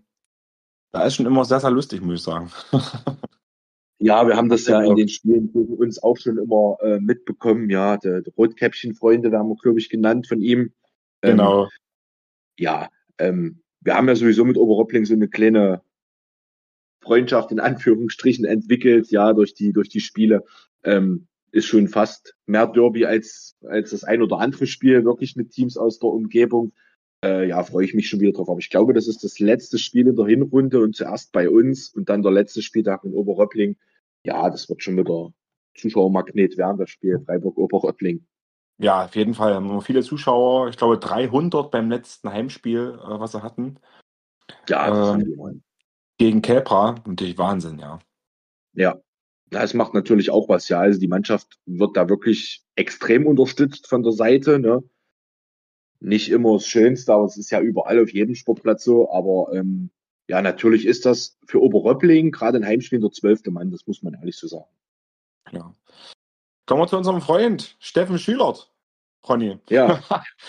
Da ist schon immer sehr, sehr lustig, muss ich sagen. Ja, wir haben das ja in Genau. den Spielen gegen uns auch schon immer mitbekommen. Ja, der Rotkäppchen-Freunde werden wir, glaube ich, genannt von ihm. Ähm, Genau. ja, wir haben ja sowieso mit Oberroppling so eine kleine Freundschaft in Anführungsstrichen entwickelt, ja, durch die Spiele. Ist schon fast mehr Derby als das ein oder andere Spiel, wirklich mit Teams aus der Umgebung. Ja, freue ich mich schon wieder drauf. Aber ich glaube, das ist das letzte Spiel in der Hinrunde und zuerst bei uns und dann der letzte Spieltag in Oberröppling. Ja, das wird schon wieder Zuschauermagnet werden, das Spiel Freiburg-Oberröppling. Ja, auf jeden Fall haben wir viele Zuschauer. Ich glaube 300 beim letzten Heimspiel, was sie hatten. Ja, das haben die immer. Ähm, gegen Kelbra. Natürlich Wahnsinn, ja. Ja, das macht natürlich auch was, ja. Also die Mannschaft wird da wirklich extrem unterstützt von der Seite, ne? Nicht immer das Schönste, aber es ist ja überall auf jedem Sportplatz so. Aber ja, natürlich ist das für Oberröppling gerade ein Heimspiel der 12. Mann, das muss man ehrlich so sagen. Ja. Kommen wir zu unserem Freund Steffen Schülert, Ronny. Ja,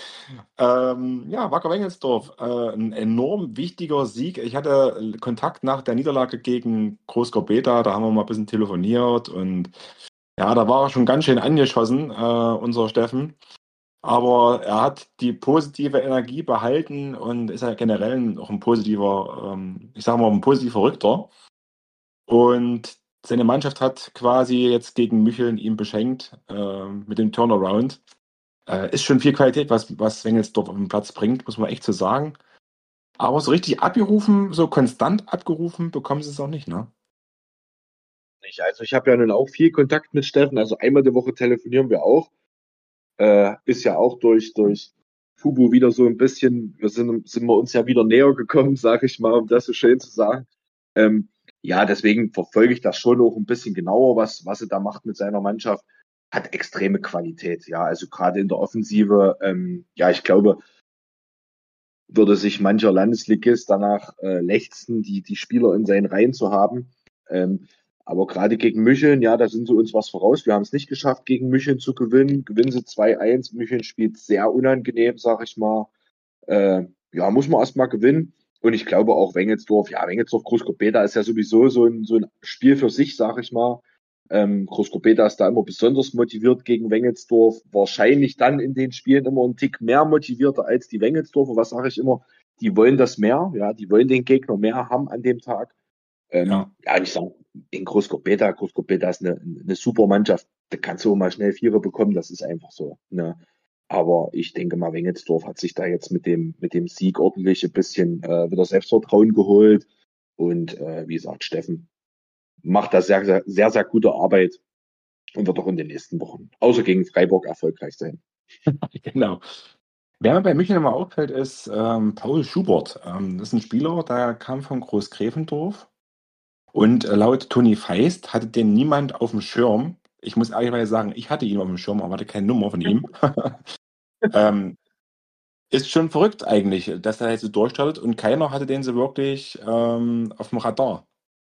Ja, Wacker Wengelsdorf, ein enorm wichtiger Sieg. Ich hatte Kontakt nach der Niederlage gegen Groß-Gorbeta, da haben wir mal ein bisschen telefoniert und ja, da war er schon ganz schön angeschossen, unser Steffen. Aber er hat die positive Energie behalten und ist ja generell auch ein positiver, ich sage mal, ein positiver Verrückter. Und seine Mannschaft hat quasi jetzt gegen Mücheln ihn beschenkt mit dem Turnaround. Ist schon viel Qualität, was Wengelsdorf auf den Platz bringt, muss man echt so sagen. Aber so richtig abgerufen, so konstant abgerufen, bekommen sie es auch nicht, ne? nicht. Also ich habe ja nun auch viel Kontakt mit Steffen. Also einmal die Woche telefonieren wir auch. ist ja auch durch Fubu wieder so ein bisschen, sind wir uns ja wieder näher gekommen, sage ich mal, um das so schön zu sagen. Ähm, ja, deswegen verfolge ich das schon auch ein bisschen genauer, was er da macht mit seiner Mannschaft. Hat extreme Qualität, ja, also gerade in der Offensive, ja, ich glaube, würde sich mancher Landesligist danach lechzen, die Spieler in seinen Reihen zu haben. Ähm, aber gerade gegen Mücheln, ja, da sind sie uns was voraus. Wir haben es nicht geschafft, gegen Mücheln zu gewinnen. Gewinnen sie 2-1. Mücheln spielt sehr unangenehm, sag ich mal. Ja, muss man erstmal gewinnen. Und ich glaube auch Wengelsdorf, ja, Wengelsdorf, Großkopeta ist ja sowieso so ein Spiel für sich, sag ich mal. Großkopeta ist da immer besonders motiviert gegen Wengelsdorf. Wahrscheinlich dann in den Spielen immer einen Tick mehr motivierter als die Wengelsdorfer. Was sage ich immer? Die wollen das mehr, ja, die wollen den Gegner mehr haben an dem Tag. Ja. Ja, und ich sage, in Großkopeta ist eine super Mannschaft. Da kannst du auch mal schnell Vierer bekommen, das ist einfach so. Ne? Aber ich denke mal, Wengelsdorf hat sich da jetzt mit dem Sieg ordentlich ein bisschen wieder Selbstvertrauen geholt. Und wie gesagt, Steffen macht da sehr, sehr, sehr, sehr gute Arbeit und wird auch in den nächsten Wochen, außer gegen Freiburg, erfolgreich sein. Genau. Wer mir bei München immer auffällt, ist Paul Schubert. Das ist ein Spieler, der kam von Großgräfendorf und laut Toni Feist hatte den niemand auf dem Schirm. Ich muss ehrlicherweise sagen, ich hatte ihn auf dem Schirm, aber hatte keine Nummer von ihm. ähm, Ist schon verrückt eigentlich, dass er jetzt so durchstartet und keiner hatte den so wirklich auf dem Radar.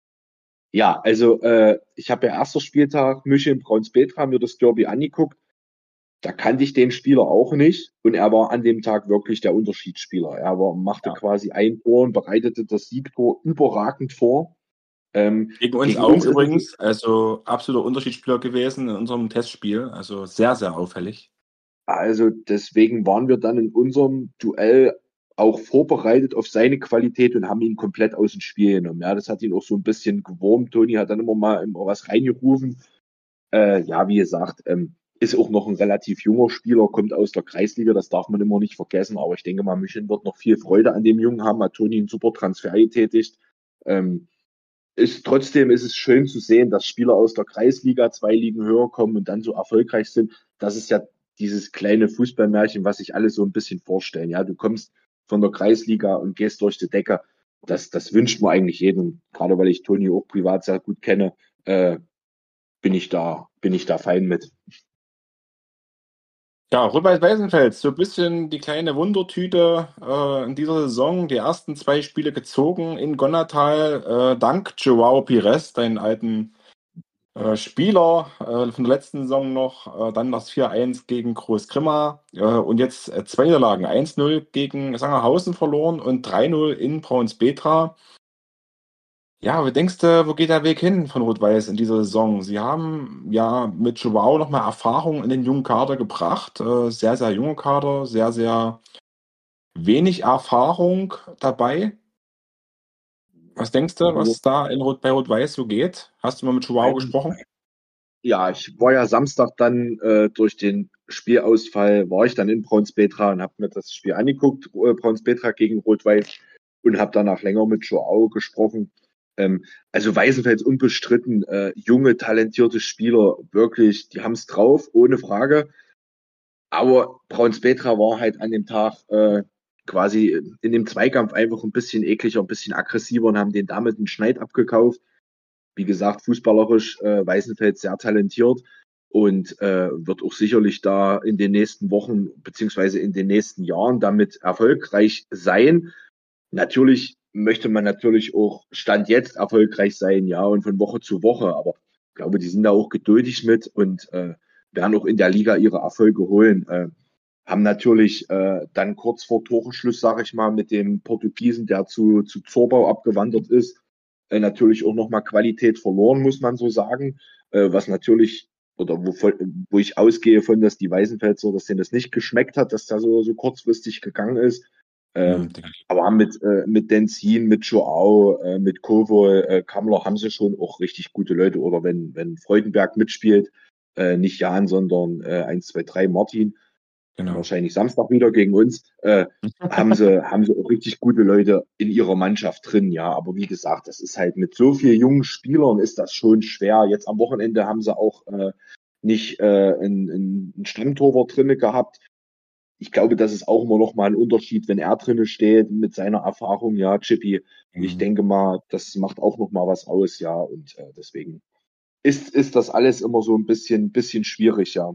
Ja, also ich habe ja erster Spieltag München Brauns-Petra mir das Derby angeguckt. Da kannte ich den Spieler auch nicht und er war an dem Tag wirklich der Unterschiedsspieler. Machte Ja. quasi ein Tor und bereitete das Siegtor überragend vor. Gegen uns Gegen auch uns ist es, übrigens, also absoluter Unterschiedsspieler gewesen in unserem Testspiel, also sehr, sehr auffällig. also deswegen waren wir dann in unserem Duell auch vorbereitet auf seine Qualität und haben ihn komplett aus dem Spiel genommen. Ja, das hat ihn auch so ein bisschen gewurmt. Toni hat dann immer was reingerufen. Ja, wie gesagt, ist auch noch ein relativ junger Spieler, kommt aus der Kreisliga, das darf man immer nicht vergessen. Aber ich denke mal, München wird noch viel Freude an dem Jungen haben. Hat Toni einen super Transfer getätigt. Ähm, trotzdem ist es schön zu sehen, dass Spieler aus der Kreisliga 2 Ligen höher kommen und dann so erfolgreich sind. Das ist ja dieses kleine Fußballmärchen, was sich alle so ein bisschen vorstellen. Ja, du kommst von der Kreisliga und gehst durch die Decke. Das wünscht man eigentlich jedem. Gerade weil ich Toni auch privat sehr gut kenne, äh, bin ich da fein mit. Ja, Rot-Weiß Weißenfels, so ein bisschen die kleine Wundertüte in dieser Saison. Die ersten 2 Spiele gezogen in Gonnertal, dank Joao Pires, deinen alten Spieler von der letzten Saison noch. Dann das 4-1 gegen Großgrimma und jetzt 2 Niederlagen. 1-0 gegen Sangerhausen verloren und 3-0 in Brauns-Betra. Ja, wie denkst du, wo geht der Weg hin von Rot-Weiß in dieser Saison? Sie haben ja mit Joao nochmal Erfahrung in den jungen Kader gebracht. Sehr, sehr junger Kader, sehr, sehr wenig Erfahrung dabei. Was denkst du, was da bei Rot-Weiß so geht? Hast du mal mit Joao gesprochen? Ja, ich war ja Samstag dann durch den Spielausfall, war ich dann in Braunspetra und habe mir das Spiel angeguckt, Braunspetra gegen Rot-Weiß und habe danach länger mit Joao gesprochen. Also Weißenfels unbestritten, junge, talentierte Spieler, wirklich, die haben es drauf, ohne Frage. Aber Braunspetra war halt an dem Tag quasi in dem Zweikampf einfach ein bisschen ekliger, ein bisschen aggressiver und haben den damit einen Schneid abgekauft. Wie gesagt, fußballerisch Weißenfels sehr talentiert und wird auch sicherlich da in den nächsten Wochen beziehungsweise in den nächsten Jahren damit erfolgreich sein. Natürlich möchte man natürlich auch Stand jetzt erfolgreich sein, ja, und von Woche zu Woche, aber ich glaube, die sind da auch geduldig mit und werden auch in der Liga ihre Erfolge holen. Haben natürlich dann kurz vor Toreschluss, sage ich mal, mit dem Portugiesen, der zu Zorbau abgewandert ist, natürlich auch nochmal Qualität verloren, muss man so sagen. Was natürlich, oder wo ich ausgehe von, dass die Weißenfelser, dass denen das nicht geschmeckt hat, dass der so kurzfristig gegangen ist. Hm, Aber haben mit Denzin, mit Joao, mit Kovo, Kammler haben sie schon auch richtig gute Leute. Oder wenn Freudenberg mitspielt, nicht Jan, sondern 1, 2, 3 Martin, genau. wahrscheinlich Samstag wieder gegen uns, haben sie auch richtig gute Leute in ihrer Mannschaft drin, ja. Aber wie gesagt, das ist halt mit so vielen jungen Spielern ist das schon schwer. Jetzt am Wochenende haben sie auch nicht ein Stammtorwart drinne gehabt. Ich glaube, das ist auch immer noch mal ein Unterschied, wenn er drinne steht mit seiner Erfahrung. Ja, Chippy, ich Mhm. denke mal, das macht auch noch mal was aus, ja. Und deswegen ist das alles immer so ein bisschen schwierig, ja.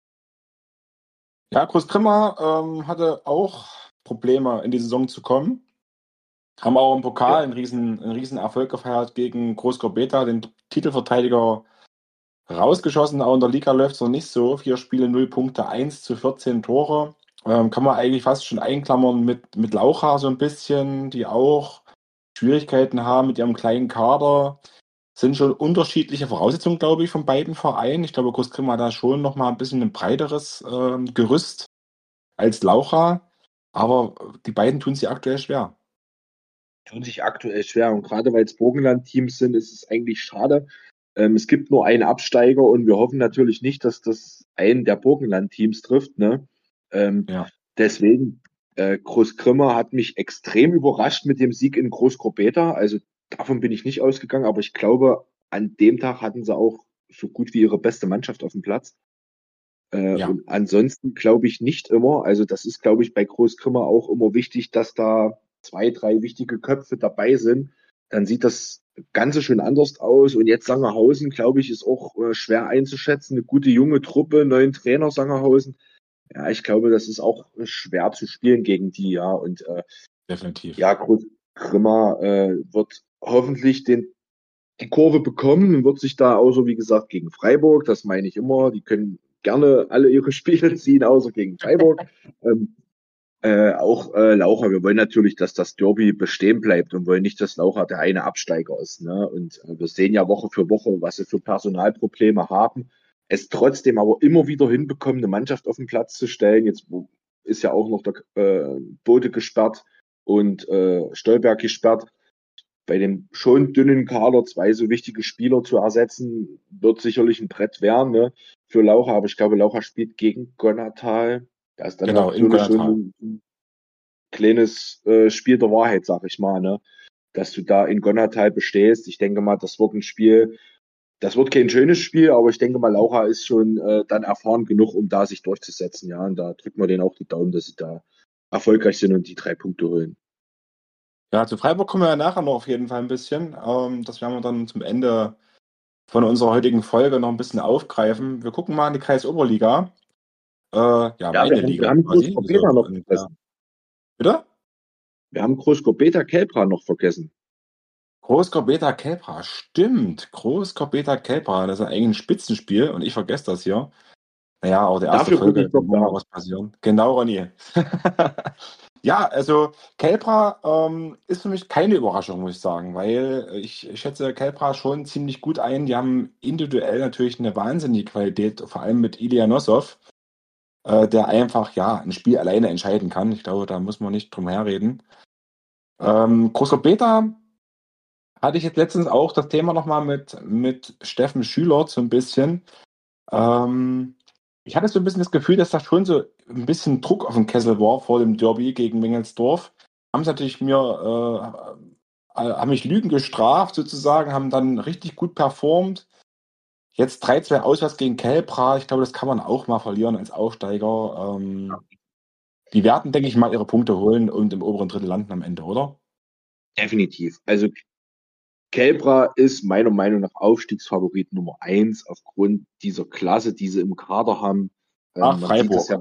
Ja, Groß Grimma hatte auch Probleme, in die Saison zu kommen. Haben auch im Ja. Pokal einen riesen Erfolg gefeiert gegen Groß Gorbeta, den Titelverteidiger, rausgeschossen. Auch in der Liga läuft es noch nicht so. 4 Spiele, 0 Punkte, 1 zu 14 Tore. Kann man eigentlich fast schon einklammern mit Laucha so ein bisschen, die auch Schwierigkeiten haben mit ihrem kleinen Kader. Sind schon unterschiedliche Voraussetzungen, glaube ich, von beiden Vereinen. Ich glaube, Groß Grimma hat da schon noch mal ein bisschen ein breiteres Gerüst als Laucha. Aber die beiden tun sich aktuell schwer. Tun sich aktuell schwer. Und gerade weil es Burgenland-Teams sind, ist es eigentlich schade. Es gibt nur einen Absteiger und wir hoffen natürlich nicht, dass das einen der Burgenland-Teams trifft. Ne? Ähm, Ja, deswegen, Großgrimma hat mich extrem überrascht mit dem Sieg in Großgrobeta. Also davon bin ich nicht ausgegangen, aber ich glaube, an dem Tag hatten sie auch so gut wie ihre beste Mannschaft auf dem Platz. ja, Und ansonsten glaube ich nicht immer, also das ist, glaube ich, bei Großgrimma auch immer wichtig, dass da zwei, drei wichtige Köpfe dabei sind. Dann sieht das Ganze schon anders aus. Und jetzt Sangerhausen, glaube ich, ist auch schwer einzuschätzen. Eine gute junge Truppe, neuen Trainer Sangerhausen. Ja, ich glaube, das ist auch schwer zu spielen gegen die, ja. Und definitiv. ja, Großgrimma wird hoffentlich die Kurve bekommen und wird sich da außer, wie gesagt, gegen Freiburg, das meine ich immer, die können gerne alle ihre Spiele ziehen, außer gegen Freiburg. Ähm, auch Laucha, wir wollen natürlich, dass das Derby bestehen bleibt und wollen nicht, dass Laucha der eine Absteiger ist. Ne? Und wir sehen ja Woche für Woche, was sie für Personalprobleme haben. Es trotzdem aber immer wieder hinbekommen, eine Mannschaft auf den Platz zu stellen. Jetzt ist ja auch noch der Bode gesperrt und Stolberg gesperrt. Bei dem schon dünnen Kader zwei so wichtige Spieler zu ersetzen, wird sicherlich ein Brett werden, ne, für Laucha. Aber ich glaube, Laucha spielt gegen Gonnatal. Da ist dann Genau, in natürlich Gönnertal. schon ein kleines Spiel der Wahrheit, sag ich mal, ne, dass du da in Gonnatal bestehst. Ich denke mal, das wird ein Spiel, das wird kein schönes Spiel, aber ich denke mal, Laucha ist schon dann erfahren genug, um da sich durchzusetzen. Ja, und da drücken wir denen auch die Daumen, dass sie da erfolgreich sind und die 3 Punkte holen. Ja, zu Freiburg kommen wir ja nachher noch auf jeden Fall ein bisschen. Das werden wir dann zum Ende von unserer heutigen Folge noch ein bisschen aufgreifen. Wir gucken mal in die Kreisoberliga. Ja, Ja, meine wir Liga haben quasi. Großgruppetern Also, noch vergessen. bitte? Wir haben Großgruppeta Kelpra noch vergessen. Großkopf Beta Kelpra, stimmt. Großkopf Beta Kelpra, das ist eigentlich ein Spitzenspiel und ich vergesse das hier. Naja, auch die erste Dafür gucke Folge, ich da doch muss mal da. was passieren. Genau, Ronny. Ja, also Kelpra ist für mich keine Überraschung, muss ich sagen, weil ich schätze Kelpra schon ziemlich gut ein. Die haben individuell natürlich eine wahnsinnige Qualität, vor allem mit Ilya Nosov, der einfach ja ein Spiel alleine entscheiden kann. Ich glaube, da muss man nicht drum herreden. Großkopf Beta hatte ich jetzt letztens auch das Thema nochmal mit Steffen Schüler so ein bisschen. Ähm, Ich hatte so ein bisschen das Gefühl, dass da schon so ein bisschen Druck auf den Kessel war vor dem Derby gegen Mengelsdorf. Haben sie natürlich haben mich Lügen gestraft sozusagen, haben dann richtig gut performt. Jetzt 3-2 auswärts gegen Kelbra. Ich glaube, das kann man auch mal verlieren als Aufsteiger. Die werden, denke ich mal, ihre Punkte holen und im oberen Drittel landen am Ende, oder? Definitiv. Also Kelpra ist meiner Meinung nach Aufstiegsfavorit Nummer eins aufgrund dieser Klasse, die sie im Kader haben. Ach, Man sieht das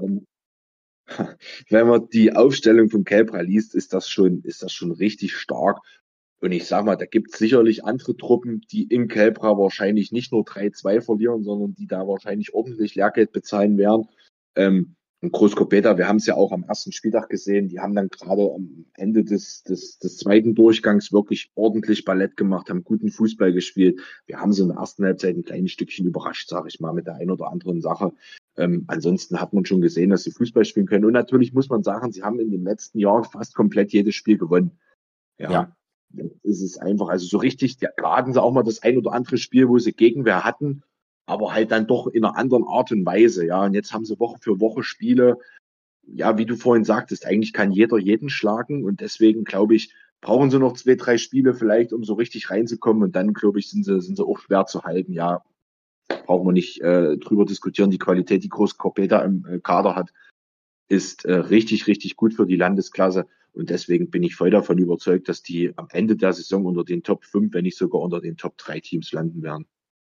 Freiburg. ja, wenn man die Aufstellung von Kelpra liest, ist das schon richtig stark. Und ich sag mal, da gibt es sicherlich andere Truppen, die in Kelpra wahrscheinlich nicht nur 3-2 verlieren, sondern die da wahrscheinlich ordentlich Lehrgeld bezahlen werden. Und Großkopeta, wir haben es ja auch am ersten Spieltag gesehen, die haben dann gerade am Ende des zweiten Durchgangs wirklich ordentlich Ballett gemacht, haben guten Fußball gespielt. Wir haben sie in der ersten Halbzeit ein kleines Stückchen überrascht, sage ich mal, mit der einen oder anderen Sache. Ansonsten hat man schon gesehen, dass sie Fußball spielen können. Und natürlich muss man sagen, sie haben in den letzten Jahren fast komplett jedes Spiel gewonnen. Ja, Ja, es ist einfach, also so richtig, ja, da hatten sie auch mal das ein oder andere Spiel, wo sie Gegenwehr hatten, aber halt dann doch in einer anderen Art und Weise, ja. Und jetzt haben sie Woche für Woche Spiele, ja, wie du vorhin sagtest, eigentlich kann jeder jeden schlagen und deswegen glaube ich, brauchen sie noch 2, 3 Spiele vielleicht, um so richtig reinzukommen und dann, glaube ich, sind sie auch schwer zu halten, ja. brauchen wir nicht drüber diskutieren. Die Qualität, die Groß Korbeda im Kader hat, ist richtig, richtig gut für die Landesklasse. Und deswegen bin ich voll davon überzeugt, dass die am Ende der Saison unter den Top 5, wenn nicht sogar unter den Top 3 Teams landen werden.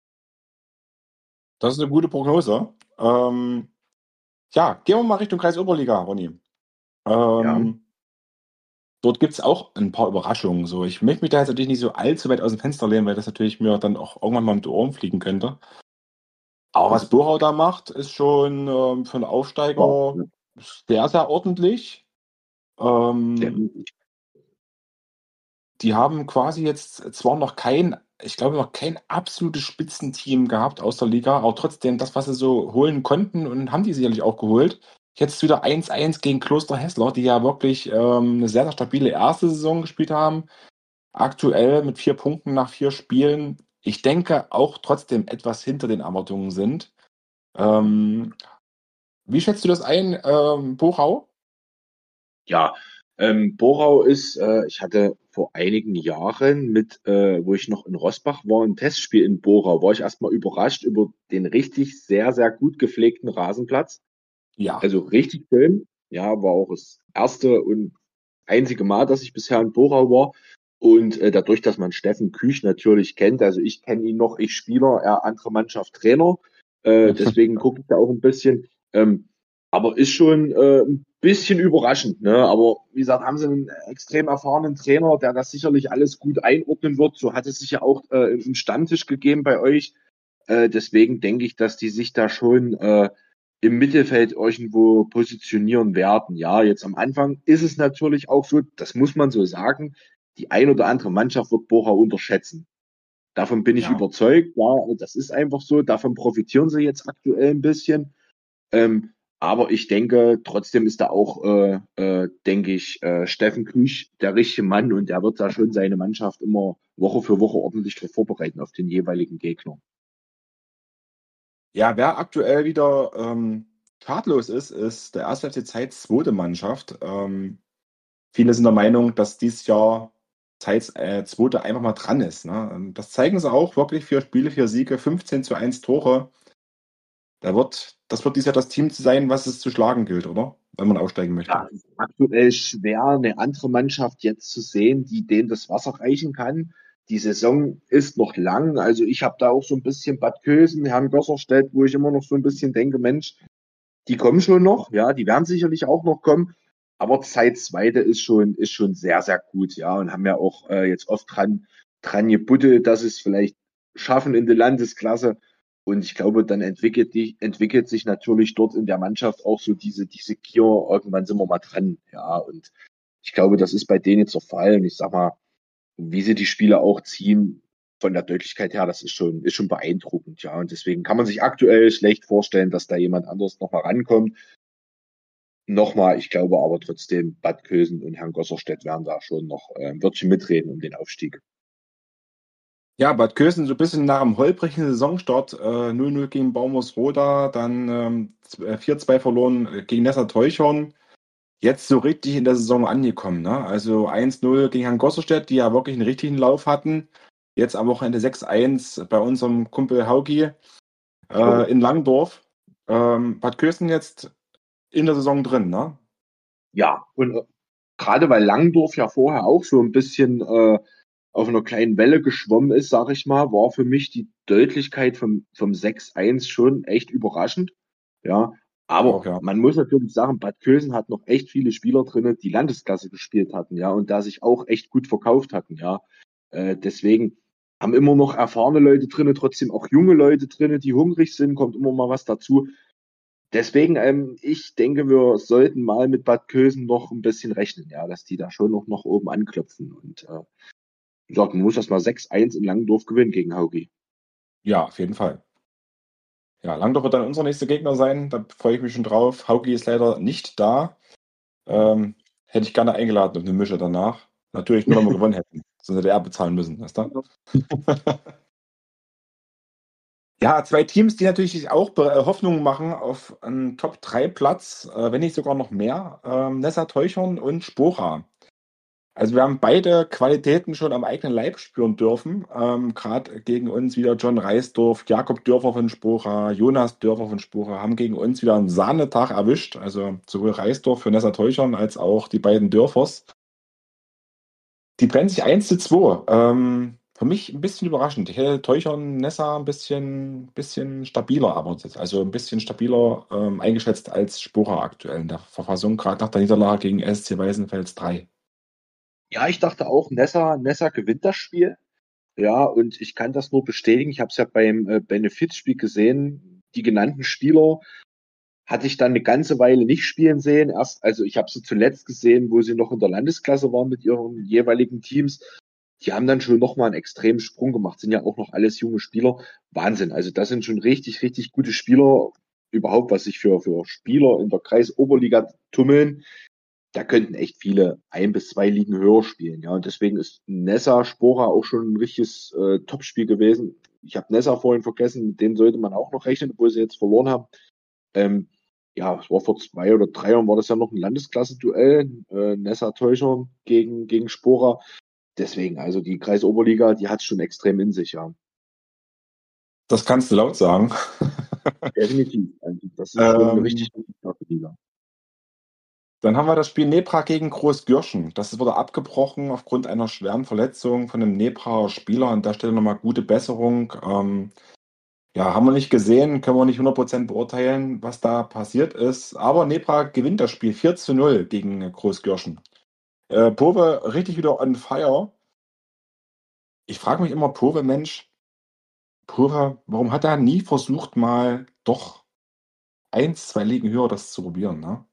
Das ist eine gute Prognose. Ja, gehen wir mal Richtung Kreisoberliga, Ronny. Ja, Ähm, Dort gibt es auch ein paar Überraschungen. So, ich möchte mich da jetzt natürlich nicht so allzu weit aus dem Fenster lehnen, weil das natürlich mir dann auch irgendwann mal um die Ohren fliegen könnte. Aber was Bochau da macht, ist schon für einen war Aufsteiger sehr, sehr ordentlich. sehr Ähm, gut. Die haben quasi jetzt zwar noch kein, ich glaube, noch kein absolutes Spitzenteam gehabt aus der Liga, aber trotzdem das, was sie so holen konnten und haben die sicherlich auch geholt. Jetzt wieder 1-1 gegen Kloster Hessler, die ja wirklich eine sehr, sehr stabile erste Saison gespielt haben. Aktuell mit 4 Punkten nach 4 Spielen. Ich denke auch trotzdem etwas hinter den Erwartungen sind. Ähm, Wie schätzt du das ein, Bochau? Ja, Borau ist, ich hatte vor einigen Jahren wo ich noch in Rossbach war, ein Testspiel in Borau, war ich erstmal überrascht über den richtig sehr, sehr gut gepflegten Rasenplatz. Ja. Also richtig schön. Ja, war auch das erste und einzige Mal, dass ich bisher in Borau war. Und dadurch, dass man Steffen Küch natürlich kennt, also ich kenne ihn noch, ich Spieler, er andere Mannschaft Trainer. Deswegen gucke ich da auch ein bisschen. Aber ist schon ein bisschen überraschend. Ne? Aber wie gesagt, haben sie einen extrem erfahrenen Trainer, der das sicherlich alles gut einordnen wird. So hat es sich ja auch im Stammtisch gegeben bei euch. Deswegen denke ich, dass die sich da schon im Mittelfeld irgendwo positionieren werden. Ja, jetzt am Anfang ist es natürlich auch so, das muss man so sagen, die ein oder andere Mannschaft wird Bochum unterschätzen. Davon bin ich Ja. überzeugt. Ja, das ist einfach so. Davon profitieren sie jetzt aktuell ein bisschen. Aber ich denke, trotzdem ist da auch, denke ich, Steffen Küch der richtige Mann und der wird da schon seine Mannschaft immer Woche für Woche ordentlich drauf vorbereiten auf den jeweiligen Gegner. Ja, wer aktuell wieder schadlos ist, ist der 1. FC Zeitz zweite Mannschaft. Viele sind der Meinung, dass dieses Jahr Zeitz zweite einfach mal dran ist. Ne? Das zeigen sie auch wirklich, 4 Spiele, 4 Siege, 15:1 Tore. Das wird dieses Jahr das Team sein, was es zu schlagen gilt, oder? Wenn man aufsteigen möchte. Ja, es ist aktuell schwer, eine andere Mannschaft jetzt zu sehen, die denen das Wasser reichen kann. Die Saison ist noch lang. Also ich habe da auch so ein bisschen Bad Kösen, Herrn Gösserstedt, wo ich immer noch so ein bisschen denke, Mensch, die kommen schon noch, ja, die werden sicherlich auch noch kommen. Aber Zeit zweite ist schon sehr, sehr gut, ja, und haben ja auch jetzt oft dran gebuddelt, dass es vielleicht schaffen in der Landesklasse. Und ich glaube, dann entwickelt sich natürlich dort in der Mannschaft auch so diese Gier, irgendwann sind wir mal dran, ja. Und ich glaube, das ist bei denen jetzt der Fall. Und ich sag mal, wie sie die Spiele auch ziehen, von der Deutlichkeit her, das ist schon beeindruckend, ja. Und deswegen kann man sich aktuell schlecht vorstellen, dass da jemand anderes nochmal rankommt. Nochmal, ich glaube aber trotzdem, Bad Kösen und Herrn Gosserstedt werden da schon noch ein Wörtchen mitreden um den Aufstieg. Ja, Bad Kösen so ein bisschen nach dem holprigen Saisonstart, 0-0 gegen Baumersroda, dann 4-2 verloren gegen Nessa Teuchern. Jetzt so richtig in der Saison angekommen, ne? Also 1-0 gegen Herrn Gosserstedt, die ja wirklich einen richtigen Lauf hatten. Jetzt am Wochenende 6-1 bei unserem Kumpel Hauki Jo. in Langdorf. Bad Kösen jetzt in der Saison drin, ne? Ja, und gerade weil Langdorf ja vorher auch so ein bisschen auf einer kleinen Welle geschwommen ist, sage ich mal, war für mich die Deutlichkeit vom 6-1 schon echt überraschend. Ja, Auch, aber ja. man muss natürlich sagen, Bad Kösen hat noch echt viele Spieler drinne, die Landesklasse gespielt hatten, ja, und da sich auch echt gut verkauft hatten, ja. Deswegen haben immer noch erfahrene Leute drinne, trotzdem auch junge Leute drinne, die hungrig sind, kommt immer mal was dazu. Deswegen, ich denke, wir sollten mal mit Bad Kösen noch ein bisschen rechnen, ja, dass die da schon noch oben anklopfen. Und wie gesagt, man muss das mal 6-1 in Langendorf gewinnen gegen Haugi. Ja, auf jeden Fall. Ja, Langdorf wird dann unser nächster Gegner sein. Da freue ich mich schon drauf. Hauki ist leider nicht da. Ähm, Hätte ich gerne eingeladen auf eine Mische danach. Natürlich nur, wenn wir gewonnen hätten. Sonst hätte er bezahlen müssen, weißt du? Ja, 2 Teams, die natürlich sich auch Hoffnungen machen auf einen Top-3-Platz, wenn nicht sogar noch mehr. Nessa Teuchern und Spora. Also wir haben beide Qualitäten schon am eigenen Leib spüren dürfen. Gerade gegen uns wieder John Reisdorf, Jakob Dörfer von Spora, Jonas Dörfer von Spora haben gegen uns wieder einen Sahnetag erwischt. Also sowohl Reisdorf für Nessa Teuchern als auch die beiden Dörfers. Die trennen sich 1:2. Für mich ein bisschen überraschend. Ich hätte Teuchern Nessa ein bisschen stabiler erwartet. Also ein bisschen stabiler eingeschätzt als Spora aktuell in der Verfassung, gerade nach der Niederlage gegen SC Weißenfels 3. Ja, ich dachte auch, Nessa gewinnt das Spiel. Ja, und ich kann das nur bestätigen. Ich habe es ja beim Benefizspiel gesehen. Die genannten Spieler hatte ich dann eine ganze Weile nicht spielen sehen. Also ich habe sie zuletzt gesehen, wo sie noch in der Landesklasse waren mit ihren jeweiligen Teams. Die haben dann schon nochmal einen extremen Sprung gemacht. Sind ja auch noch alles junge Spieler. Wahnsinn. Also das sind schon richtig, richtig gute Spieler. Überhaupt, was sich für Spieler in der Kreisoberliga tummeln, da könnten echt viele 1 bis 2 Ligen höher spielen. Ja, und deswegen ist Nessa Spora auch schon ein richtiges Topspiel gewesen. Ich habe Nessa vorhin vergessen, mit denen sollte man auch noch rechnen, obwohl sie jetzt verloren haben. Ähm, ja, es war vor 2 oder 3 Jahren war das ja noch ein Landesklasse-Duell, Nessa Teuchern gegen Spora. Deswegen, also die Kreisoberliga, die hat es schon extrem in sich, ja. Das kannst du laut sagen. Definitiv. Also das ist schon eine Ähm, richtig gute starke Liga. Dann haben wir das Spiel Nebra gegen Großgürschen. Das wurde abgebrochen aufgrund einer schweren Verletzung von einem Nebraer Spieler. An der Stelle nochmal gute Besserung. Ja, haben wir nicht gesehen, können wir nicht 100% beurteilen, was da passiert ist. Aber Nebra gewinnt das Spiel 4:0 gegen Großgürschen. Pove richtig wieder on fire. Ich frage mich immer, Pove, Mensch, Pove, warum hat er nie versucht, mal doch 1, 2 Ligen höher das zu probieren, ne?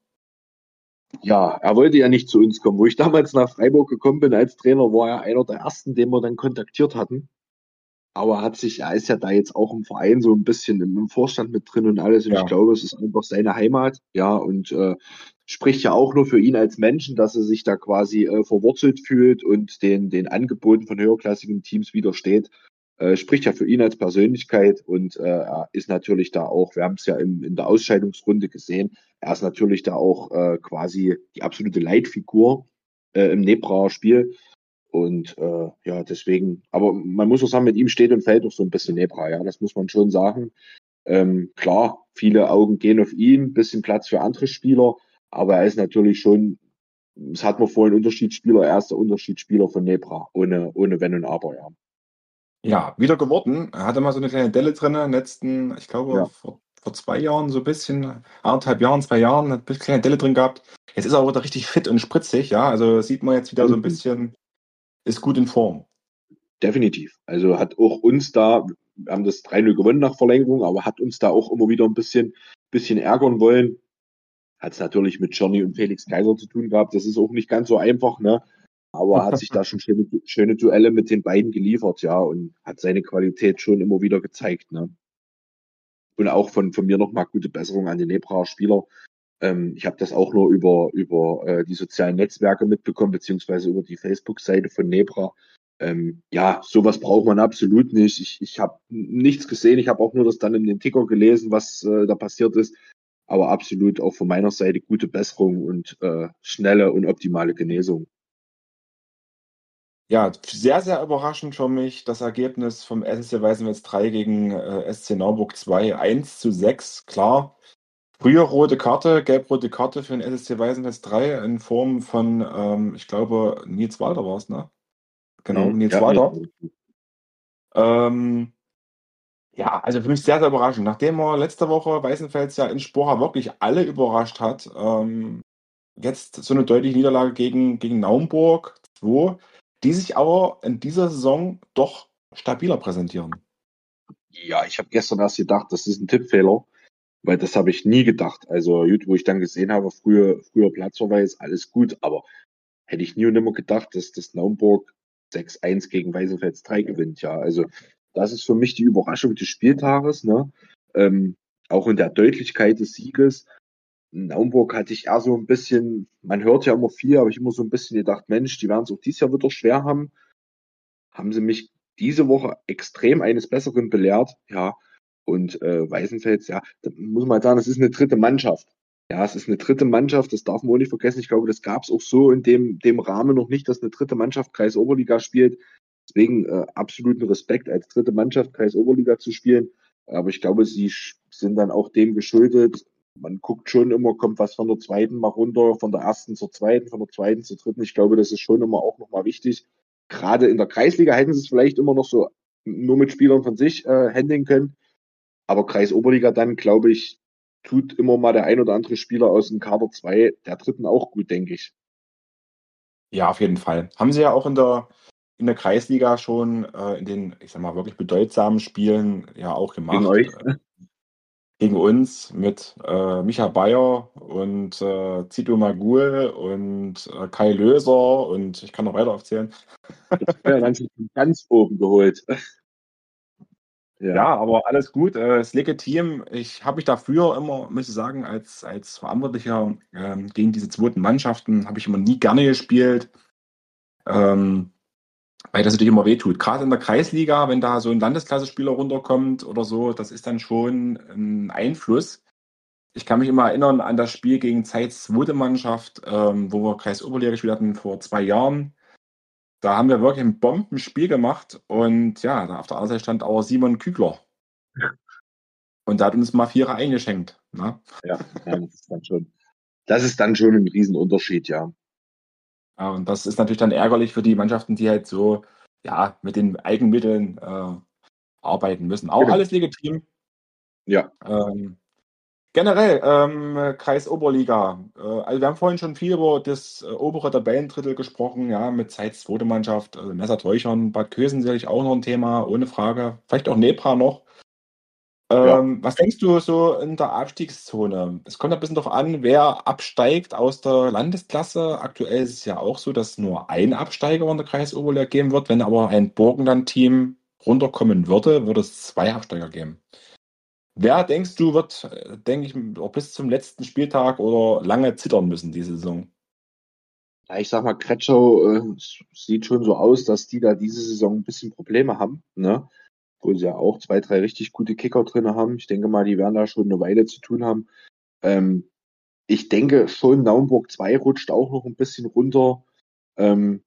Ja, er wollte ja nicht zu uns kommen. Wo ich damals nach Freiburg gekommen bin als Trainer, war er einer der ersten, den wir dann kontaktiert hatten. Aber er ist ja da jetzt auch im Verein so ein bisschen im Vorstand mit drin und alles. Und ich Ja. glaube, es ist einfach seine Heimat. Ja, und spricht ja auch nur für ihn als Menschen, dass er sich da quasi verwurzelt fühlt und den Angeboten von höherklassigen Teams widersteht. Spricht ja für ihn als Persönlichkeit und er ist natürlich da auch, wir haben es ja in der Ausscheidungsrunde gesehen, er ist natürlich da auch quasi die absolute Leitfigur im Nebraer Spiel. Und ja, deswegen, aber man muss auch sagen, mit ihm steht und fällt auch so ein bisschen Nebra, ja, das muss man schon sagen. Klar, viele Augen gehen auf ihn, bisschen Platz für andere Spieler, aber er ist natürlich schon, das hat man vorhin Unterschiedsspieler, er ist der Unterschiedsspieler von Nebra, ohne Wenn und Aber, ja. Ja, wieder geworden. Er hatte mal so eine kleine Delle drin in den letzten, ich glaube, Ja, vor 2 Jahren, so ein bisschen, 1,5 Jahren, 2 Jahren, hat eine kleine Delle drin gehabt. Jetzt ist er aber wieder richtig fit und spritzig, ja. Also sieht man jetzt wieder so ein definitiv. bisschen, ist gut in Form. Definitiv. Also hat auch uns da, wir haben das 3-0 gewonnen nach Verlängerung, aber hat uns da auch immer wieder ein bisschen ärgern wollen. Hat es natürlich mit Johnny und Felix Kaiser zu tun gehabt. Das ist auch nicht ganz so einfach, ne? Aber hat sich da schon schöne Duelle mit den beiden geliefert, ja, und hat seine Qualität schon immer wieder gezeigt, ne? Und auch von mir nochmal gute Besserung an den Nebraer Spieler. Ich habe das auch nur über die sozialen Netzwerke mitbekommen, beziehungsweise über die Facebook-Seite von Nebra. Ja, sowas braucht man absolut nicht. Ich habe nichts gesehen, ich habe auch nur das dann in den Ticker gelesen, was da passiert ist. Aber absolut auch von meiner Seite gute Besserung und schnelle und optimale Genesung. Ja, sehr, sehr überraschend für mich das Ergebnis vom SSC Weißenfels 3 gegen SC Naumburg 2, 1:6. Klar, früher rote Karte, gelb-rote Karte für den SSC Weißenfels 3 in Form von, ich glaube, Nils Walter war es, ne? Genau, Mhm. Nils Ja, nee. Walter. Ähm, ja, also für mich sehr, sehr überraschend. Nachdem er letzte Woche Weißenfels ja in Spora wirklich alle überrascht hat, jetzt so eine deutliche Niederlage gegen Naumburg 2, die sich aber in dieser Saison doch stabiler präsentieren. Ja, ich habe gestern erst gedacht, das ist ein Tippfehler, weil das habe ich nie gedacht. Also gut, wo ich dann gesehen habe, früher Platzverweis, alles gut, aber hätte ich nie und nimmer gedacht, dass das Naumburg 6-1 gegen Weißenfels 3 gewinnt. Ja, also das ist für mich die Überraschung des Spieltages, ne? Ähm, auch in der Deutlichkeit des Sieges. Naumburg hatte ich eher so ein bisschen, man hört ja immer viel, aber ich immer so ein bisschen gedacht, Mensch, die werden es auch dieses Jahr wieder schwer haben. Haben sie mich diese Woche extrem eines Besseren belehrt, ja. Und Weißenfels, ja, da muss man halt sagen, das ist eine dritte Mannschaft. Ja, es ist eine dritte Mannschaft, das darf man auch nicht vergessen. Ich glaube, das gab es auch so in dem Rahmen noch nicht, dass eine dritte Mannschaft Kreisoberliga spielt. Deswegen absoluten Respekt, als dritte Mannschaft Kreisoberliga zu spielen. Aber ich glaube, sind dann auch dem geschuldet. Man guckt schon immer, kommt was von der zweiten mal runter, von der ersten zur zweiten, von der zweiten zur dritten. Ich glaube, das ist schon immer auch nochmal wichtig. Gerade in der Kreisliga hätten sie es vielleicht immer noch so nur mit Spielern von sich handeln können. Aber Kreisoberliga dann, glaube ich, tut immer mal der ein oder andere Spieler aus dem Kader 2 der dritten auch gut, denke ich. Ja, auf jeden Fall. Haben sie ja auch in der Kreisliga schon in den, ich sag mal, wirklich bedeutsamen Spielen ja auch Gegen gemacht. euch. Gegen uns mit Micha Bayer und Zito Magul und Kai Löser und ich kann noch weiter aufzählen. Ja, dann sind sie ganz oben geholt. Ja, Ja, aber alles gut, ist legitim. Ich habe mich dafür immer, muss ich sagen, als Verantwortlicher gegen diese zweiten Mannschaften habe ich immer nie gerne gespielt, ähm, weil das natürlich immer wehtut. Gerade in der Kreisliga, wenn da so ein Landesklasse-Spieler runterkommt oder so, das ist dann schon ein Einfluss. Ich kann mich immer erinnern an das Spiel gegen Zeitz zweite Mannschaft, wo wir Kreisoberliga gespielt hatten vor 2 Jahren. Da haben wir wirklich ein Bombenspiel gemacht und ja, da auf der anderen Seite stand auch Simon Kügler und der hat uns mal Vierer eingeschenkt. Ne? ja, ja, das ist dann schon ein Riesenunterschied, ja. Ja, und das ist natürlich dann ärgerlich für die Mannschaften, die halt so ja, mit den Eigenmitteln arbeiten müssen. Auch Genau. alles legitim. Ja, Ähm, Generell, Kreis Oberliga. Also wir haben vorhin schon viel über das obere Tabellendrittel gesprochen, ja, mit Zeitz zweite Mannschaft, also Messer-Teuchern, Bad Kösen sicherlich auch noch ein Thema, ohne Frage. Vielleicht auch Nebra noch. ja. Was denkst du so in der Abstiegszone? Es kommt ein bisschen darauf an, wer absteigt aus der Landesklasse. Aktuell ist es ja auch so, dass nur ein Absteiger in der Kreisoberliga geben wird. Wenn aber ein Burgenland-Team runterkommen würde, würde es zwei Absteiger geben. Wer denkst du, wird, denke ich, auch bis zum letzten Spieltag oder lange zittern müssen diese Saison? Ja, ich sag mal, Kretschau es sieht schon so aus, dass die da diese Saison ein bisschen Probleme haben, ne? Wo sie ja auch zwei, drei richtig gute Kicker drin haben. Ich denke mal, die werden da schon eine Weile zu tun haben. Ähm, Ich denke schon, Naumburg 2 rutscht auch noch ein bisschen runter. Ähm,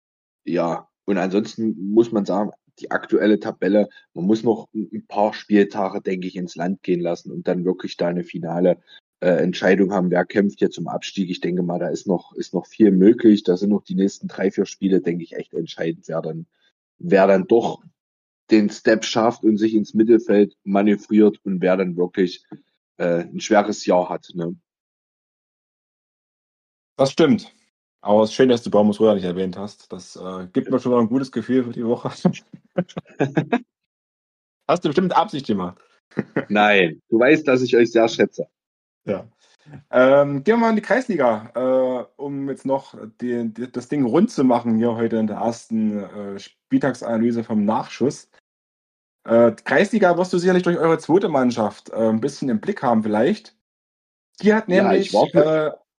ja, und ansonsten muss man sagen, die aktuelle Tabelle, man muss noch ein paar Spieltage, denke ich, ins Land gehen lassen und dann wirklich da eine finale Entscheidung haben, wer kämpft jetzt zum Abstieg. Ich denke mal, da ist noch viel möglich. Da sind noch die nächsten drei, vier Spiele, denke ich, echt entscheidend, wer dann doch den Step schafft und sich ins Mittelfeld manövriert und wer dann wirklich ein schweres Jahr hat. Ne? Das stimmt. Aber es ist schön, dass du Baumers nicht erwähnt hast. Das gibt mir schon mal ein gutes Gefühl für die Woche. Hast du bestimmt mit Absicht gemacht. Nein, du weißt, dass ich euch sehr schätze. Ja. Gehen wir mal in die Kreisliga, um jetzt noch das Ding rund zu machen hier heute in der ersten Spieltagsanalyse vom Nachschuss. Die Kreisliga wirst du sicherlich durch eure zweite Mannschaft ein bisschen im Blick haben vielleicht. Die hat Ja, ich nämlich, warte.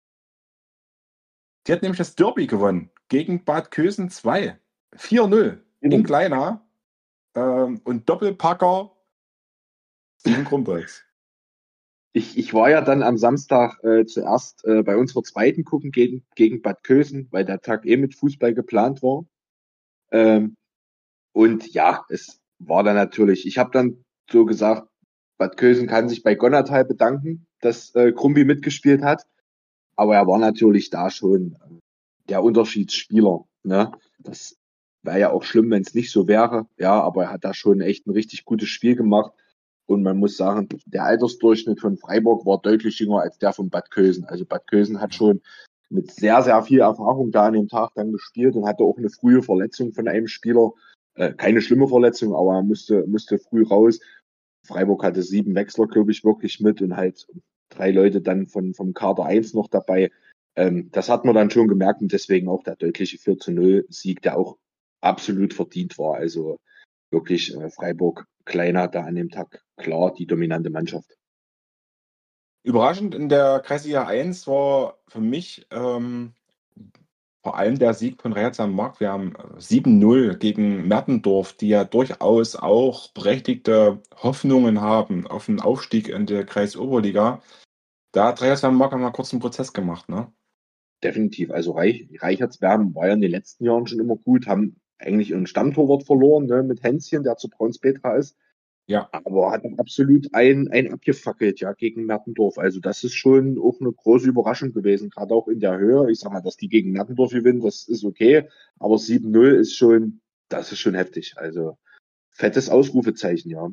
die hat nämlich das Derby gewonnen gegen Bad Kösen 2. 4-0 in Kleina und Doppelpacker Steven Krumbolz. Ich war ja dann am Samstag zuerst bei unserer zweiten gucken gegen Bad Kösen, weil der Tag eh mit Fußball geplant war. Ähm, und ja, es war dann natürlich, ich habe dann so gesagt, Bad Kösen kann sich bei Gonnertal bedanken, dass Krumbi mitgespielt hat. Aber er war natürlich da schon der Unterschiedsspieler. Ne? Das wäre ja auch schlimm, wenn es nicht so wäre. Ja, aber er hat da schon echt ein richtig gutes Spiel gemacht. Und man muss sagen, der Altersdurchschnitt von Freiburg war deutlich jünger als der von Bad Kösen. Also Bad Kösen hat schon mit sehr, sehr viel Erfahrung da an dem Tag dann gespielt und hatte auch eine frühe Verletzung von einem Spieler. Keine schlimme Verletzung, aber er musste früh raus. Freiburg hatte 7 Wechsler, glaube ich, wirklich mit und halt 3 Leute dann vom Kader eins noch dabei. Das hat man dann schon gemerkt und deswegen auch der deutliche 4-0 Sieg, der auch absolut verdient war. Also wirklich Freiburg kleiner da an dem Tag klar die dominante Mannschaft. Überraschend in der Kreisliga 1 war für mich vor allem der Sieg von Real am Markt. Wir haben 7-0 gegen Mertendorf, die ja durchaus auch berechtigte Hoffnungen haben auf einen Aufstieg in der Kreisoberliga. Da hat Andreas Van Marker mal kurz einen Prozess gemacht, ne? Definitiv. Also Reichertswerden war ja in den letzten Jahren schon immer gut, haben eigentlich ihren Stammtorwart verloren, ne, mit Hänschen, der zu Brauns Petra ist. Ja. Aber hat dann absolut ein abgefackelt, ja, gegen Mertendorf. Also das ist schon auch eine große Überraschung gewesen, gerade auch in der Höhe. Ich sag mal, dass die gegen Mertendorf gewinnen, das ist okay. Aber 7-0 ist schon, das ist schon heftig. Also fettes Ausrufezeichen, ja.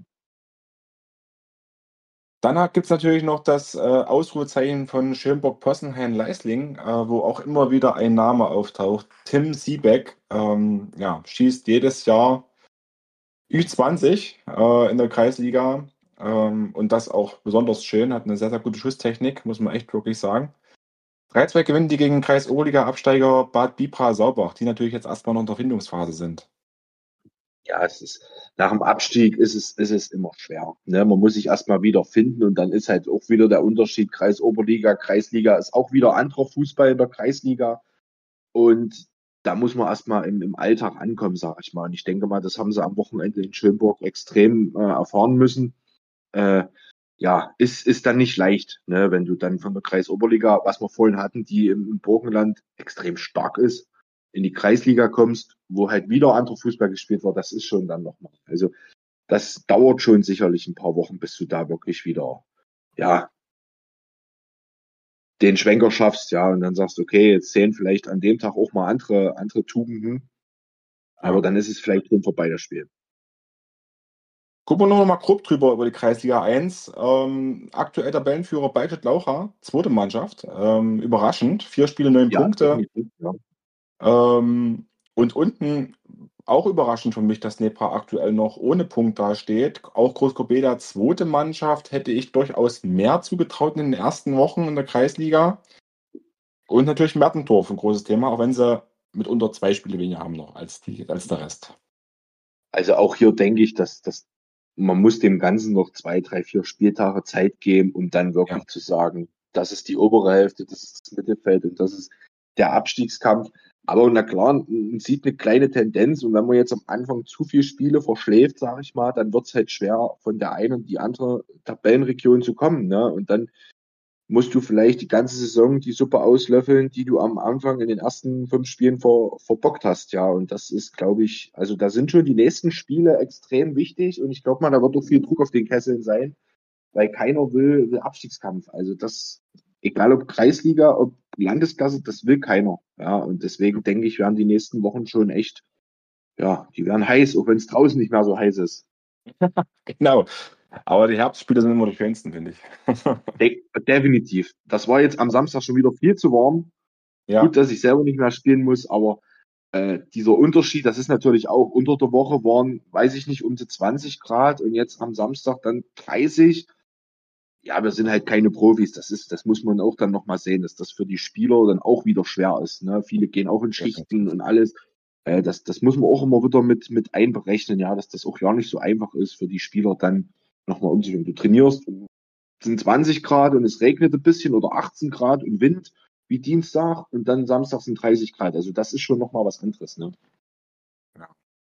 Dann gibt es natürlich noch das Ausrufezeichen von Schönburg-Possenheim-Leisling, wo auch immer wieder ein Name auftaucht. Tim Siebeck, ja, schießt jedes Jahr Ü20 in der Kreisliga, und das auch besonders schön, hat eine sehr, sehr gute Schusstechnik, muss man echt wirklich sagen. 3-2 gewinnen die gegen Kreis-Oberliga-Absteiger Bad Bibra-Saubach, die natürlich jetzt erstmal noch in der Findungsphase sind. Ja, nach dem Abstieg ist es immer schwer. Ne? Man muss sich erstmal wieder finden und dann ist halt auch wieder der Unterschied Kreisoberliga, Kreisliga ist auch wieder anderer Fußball in der Kreisliga. Und da muss man erstmal im Alltag ankommen, sage ich mal. Und ich denke mal, das haben sie am Wochenende in Schönburg extrem erfahren müssen. Äh, ja, ist dann nicht leicht, ne? Wenn du dann von der Kreisoberliga, was wir vorhin hatten, die im Burgenland extrem stark ist, in die Kreisliga kommst, wo halt wieder anderer Fußball gespielt wird, das ist schon dann nochmal. Also das dauert schon sicherlich ein paar Wochen, bis du da wirklich wieder, ja, den Schwenker schaffst, ja, und dann sagst, okay, jetzt zählen vielleicht an dem Tag auch mal andere Tugenden, aber Ja. dann ist es vielleicht schon vorbei, das Spiel. Gucken wir noch mal grob drüber über die Kreisliga 1. Aktuell Tabellenführer Beitet Laucha, zweite Mannschaft. Überraschend, 4 Spiele, 9 Ja, Punkte. definitiv, ja. Und unten auch überraschend für mich, dass Nepra aktuell noch ohne Punkt dasteht. Auch Großkobeda, zweite Mannschaft, hätte ich durchaus mehr zugetraut in den ersten Wochen in der Kreisliga. Und natürlich Mertendorf, ein großes Thema, auch wenn sie mitunter 2 Spiele weniger haben noch als der Rest. Also auch hier denke ich, dass man muss dem Ganzen noch 2, 3, 4 Spieltage Zeit geben, um dann Ja, wirklich zu sagen, das ist die obere Hälfte, das ist das Mittelfeld und das ist der Abstiegskampf. Aber na klar, man sieht eine kleine Tendenz und wenn man jetzt am Anfang zu viele Spiele verschläft, sage ich mal, dann wird es halt schwer, von der einen und die andere Tabellenregion zu kommen. Ne? Und dann musst du vielleicht die ganze Saison die Suppe auslöffeln, die du am Anfang in den ersten 5 Spielen verbockt hast, ja. Und das ist, glaube ich, also da sind schon die nächsten Spiele extrem wichtig und ich glaube mal, da wird auch viel Druck auf den Kesseln sein, weil keiner will Abstiegskampf. Also das, egal ob Kreisliga, ob Landesklasse, das will keiner. Ja, und deswegen denke ich, werden die nächsten Wochen schon echt, ja, die werden heiß, auch wenn es draußen nicht mehr so heiß ist. genau. Aber die Herbstspiele sind immer die schönsten, finde ich. Definitiv. Das war jetzt am Samstag schon wieder viel zu warm. Ja, Gut, dass ich selber nicht mehr spielen muss, aber dieser Unterschied, das ist natürlich auch unter der Woche waren, weiß ich nicht, um die 20 Grad und jetzt am Samstag dann 30. Ja, wir sind halt keine Profis. Das muss man auch dann nochmal sehen, dass das für die Spieler dann auch wieder schwer ist. Ne? Viele gehen auch in Schichten definitiv. und alles. Das muss man auch immer wieder mit einberechnen, ja, dass das auch ja nicht so einfach ist für die Spieler dann nochmal umzugehen. Du trainierst, es sind 20 Grad und es regnet ein bisschen oder 18 Grad und Wind wie Dienstag und dann Samstag sind 30 Grad. Also das ist schon nochmal was anderes, ne? Ja.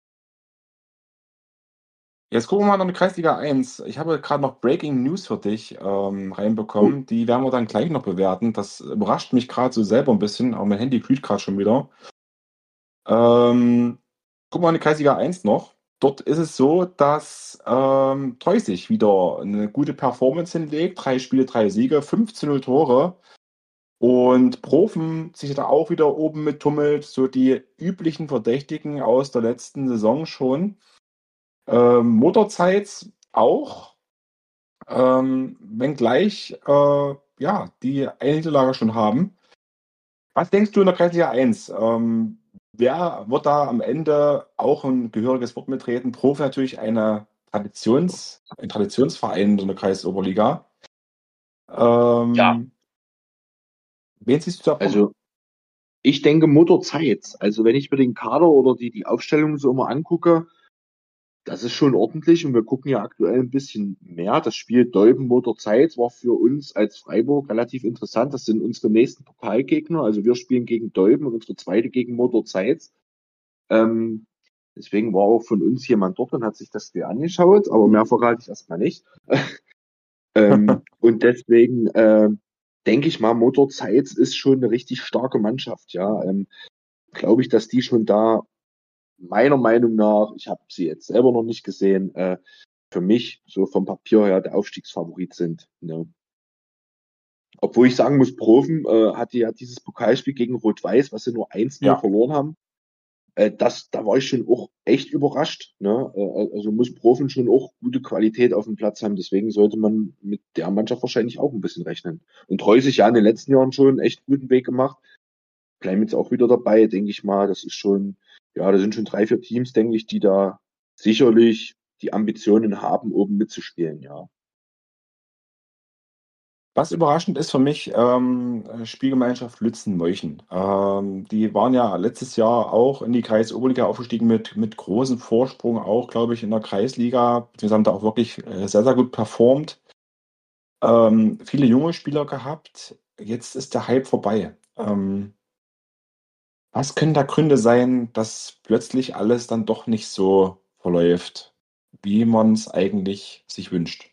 Jetzt gucken wir mal noch in die Kreisliga 1. Ich habe gerade noch Breaking News für dich Oh, reinbekommen. Die werden wir dann gleich noch bewerten. Das überrascht mich gerade so selber ein bisschen, aber mein Handy glüht gerade schon wieder. Gucken wir in die Kreisliga 1 noch. Dort ist es so, dass Treusig wieder eine gute Performance hinlegt. 3 Spiele, 3 Siege, 15 Tore. Und Profen sich da auch wieder oben mit tummelt. So die üblichen Verdächtigen aus der letzten Saison schon. Motorzeits auch, wenngleich ja, die eine Niederlage schon haben. Was denkst du in der Kreisliga 1? Wer wird da am Ende auch ein gehöriges Wort mitreden? Profi natürlich ein Traditionsverein in der Kreisoberliga. ja, Ähm, wen siehst du da vorne? also ich denke Motorzeit. Also wenn ich mir den Kader oder die Aufstellung so immer angucke, das ist schon ordentlich und wir gucken ja aktuell ein bisschen mehr. Das Spiel Dolben Motorzeit war für uns als Freiburg relativ interessant. Das sind unsere nächsten Pokalgegner. Also wir spielen gegen Dolben und unsere zweite gegen Motorzeit. Ähm, deswegen war auch von uns jemand dort und hat sich das Spiel angeschaut, aber mehr verrate ich erstmal nicht. Und deswegen denke ich mal, Motor Zeitz ist schon eine richtig starke Mannschaft, ja. Glaube ich, dass die schon da meiner Meinung nach, ich habe sie jetzt selber noch nicht gesehen, für mich so vom Papier her der Aufstiegsfavorit sind. Ne? Obwohl ich sagen muss, Profen hatte ja dieses Pokalspiel gegen Rot-Weiß, was sie nur 1-0 Ja. verloren haben. Da war ich schon auch echt überrascht. Ne? Also muss Profen schon auch gute Qualität auf dem Platz haben. Deswegen sollte man mit der Mannschaft wahrscheinlich auch ein bisschen rechnen. Und Treu sich ja in den letzten Jahren schon echt guten Weg gemacht. Bleiben jetzt auch wieder dabei, denke ich mal. Das ist schon, ja, da sind schon 3, 4 Teams, denke ich, die da sicherlich die Ambitionen haben, oben mitzuspielen, ja. Was überraschend ist für mich, Spielgemeinschaft Lützen-Meuchen. Die waren ja letztes Jahr auch in die Kreisoberliga aufgestiegen mit großem Vorsprung, auch, glaube ich, in der Kreisliga. Beziehungsweise haben da auch wirklich sehr, sehr gut performt. Viele junge Spieler gehabt. Jetzt ist der Hype vorbei. Was können da Gründe sein, dass plötzlich alles dann doch nicht so verläuft, wie man es eigentlich sich wünscht?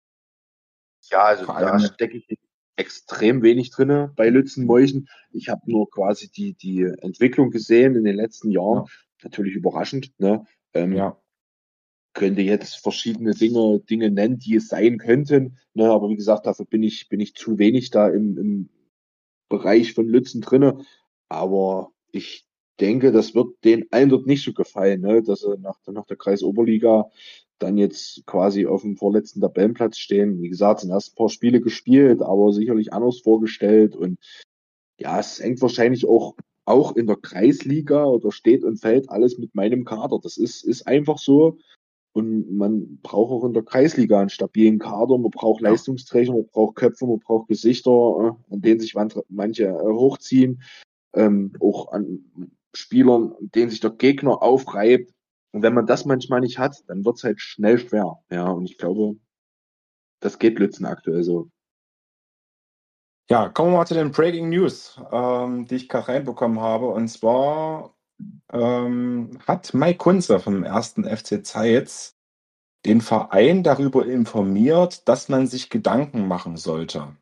Ja, also Vor da allem, stecke ich extrem wenig drinne bei Lützenmeuchen. Ich habe nur quasi die Entwicklung gesehen in den letzten Jahren. ja, Natürlich überraschend, ne? Ähm, ja, könnte jetzt verschiedene Dinge nennen, die es sein könnten, ne? Aber wie gesagt, dafür bin ich zu wenig da im Bereich von Lützen drinne. Aber ich denke, das wird den allen dort nicht so gefallen, ne? Dass sie nach der Kreisoberliga dann jetzt quasi auf dem vorletzten Tabellenplatz stehen. Wie gesagt, sind erst ein paar Spiele gespielt, aber sicherlich anders vorgestellt. Und ja, es hängt wahrscheinlich auch in der Kreisliga oder steht und fällt alles mit meinem Kader. Das ist einfach so. Und man braucht auch in der Kreisliga einen stabilen Kader. Man braucht ja. Leistungsträger, man braucht Köpfe, man braucht Gesichter, an denen sich manche hochziehen. Auch an Spielern, an denen sich der Gegner aufreibt. Und wenn man das manchmal nicht hat, dann wird es halt schnell schwer. Ja, und ich glaube, das geht Lützen aktuell so. Ja, kommen wir mal zu den Breaking News, die ich gerade reinbekommen habe. Und zwar hat Mike Kunze vom ersten FC Zeitz den Verein darüber informiert, dass man sich Gedanken machen sollte.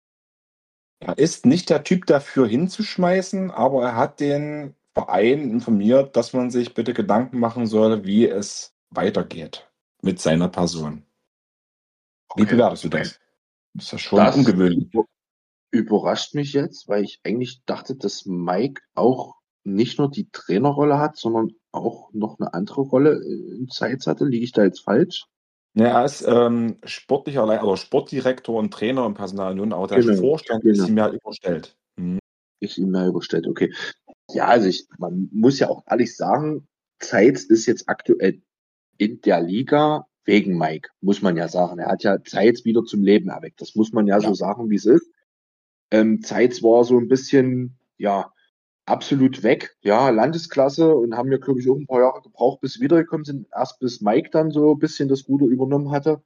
Er ist nicht der Typ dafür hinzuschmeißen, aber er hat den Verein informiert, dass man sich bitte Gedanken machen soll, wie es weitergeht mit seiner Person. Wie Okay. bewertest du das? Das ist ja schon Das ungewöhnlich. überrascht mich jetzt, weil ich eigentlich dachte, dass Mike auch nicht nur die Trainerrolle hat, sondern auch noch eine andere Rolle in Zeitz hatte. Liege ich da jetzt falsch? Ja, er ist sportlicher oder Sportdirektor und Trainer im Personalunion, aber der Genau, Vorstand ist genau. ihm ja überstellt. Mhm. Ist ihm mehr überstellt, okay. Ja, also man muss ja auch ehrlich sagen, Zeitz ist jetzt aktuell in der Liga wegen Mike, muss man ja sagen. Er hat ja Zeitz wieder zum Leben erweckt. Das muss man ja so Ja, sagen, wie es ist. Zeitz war so ein bisschen, ja, absolut weg. Ja, Landesklasse und haben ja, glaube ich, auch ein paar Jahre gebraucht, bis sie wiedergekommen sind. Erst bis Mike dann so ein bisschen das Ruder übernommen hatte.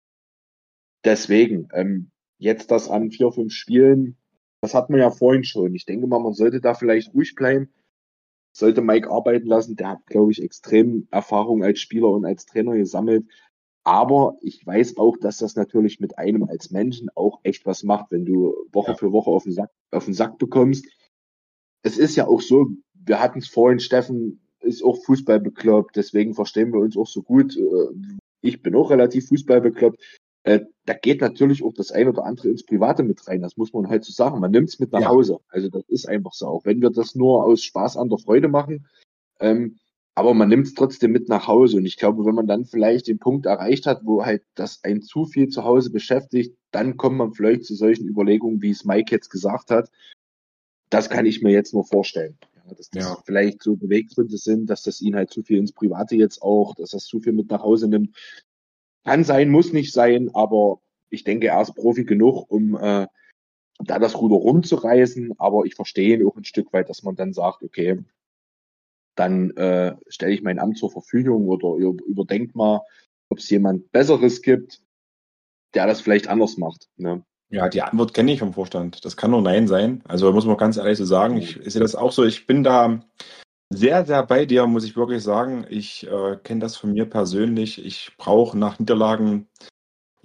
Deswegen, jetzt das an 4, 5 Spielen, das hat man ja vorhin schon. Ich denke mal, man sollte da vielleicht ruhig bleiben, sollte Mike arbeiten lassen. Der hat, glaube ich, extrem Erfahrung als Spieler und als Trainer gesammelt. Aber ich weiß auch, dass das natürlich mit einem als Menschen auch echt was macht, wenn du Woche ja, für Woche auf den Sack bekommst. Es ist ja auch so, wir hatten es vorhin, Steffen ist auch Fußball bekloppt, deswegen verstehen wir uns auch so gut. Ich bin auch relativ Fußball bekloppt. Da geht natürlich auch das ein oder andere ins Private mit rein. Das muss man halt so sagen. Man nimmt es mit nach ja, Hause. Also das ist einfach so. Auch wenn wir das nur aus Spaß an der Freude machen, ähm, aber man nimmt es trotzdem mit nach Hause. Und ich glaube, wenn man dann vielleicht den Punkt erreicht hat, wo halt das ein zu viel zu Hause beschäftigt, dann kommt man vielleicht zu solchen Überlegungen, wie es Mike jetzt gesagt hat. Das kann ich mir jetzt nur vorstellen. Ja, dass das ja. vielleicht so Beweggründe sind, dass das ihn halt zu viel ins Private jetzt auch, dass das zu viel mit nach Hause nimmt. Kann sein, muss nicht sein, aber ich denke, er ist Profi genug, um da das Ruder rumzureißen. Aber ich verstehe ihn auch ein Stück weit, dass man dann sagt, okay, dann stelle ich mein Amt zur Verfügung oder überdenkt mal, ob es jemand Besseres gibt, der das vielleicht anders macht. Ne? Ja, die Antwort kenne ich vom Vorstand. Das kann nur Nein sein. Also muss man ganz ehrlich so sagen. Ich sehe das auch so. Ich bin da sehr, sehr bei dir, muss ich wirklich sagen. Ich kenne das von mir persönlich. Ich brauche nach Niederlagen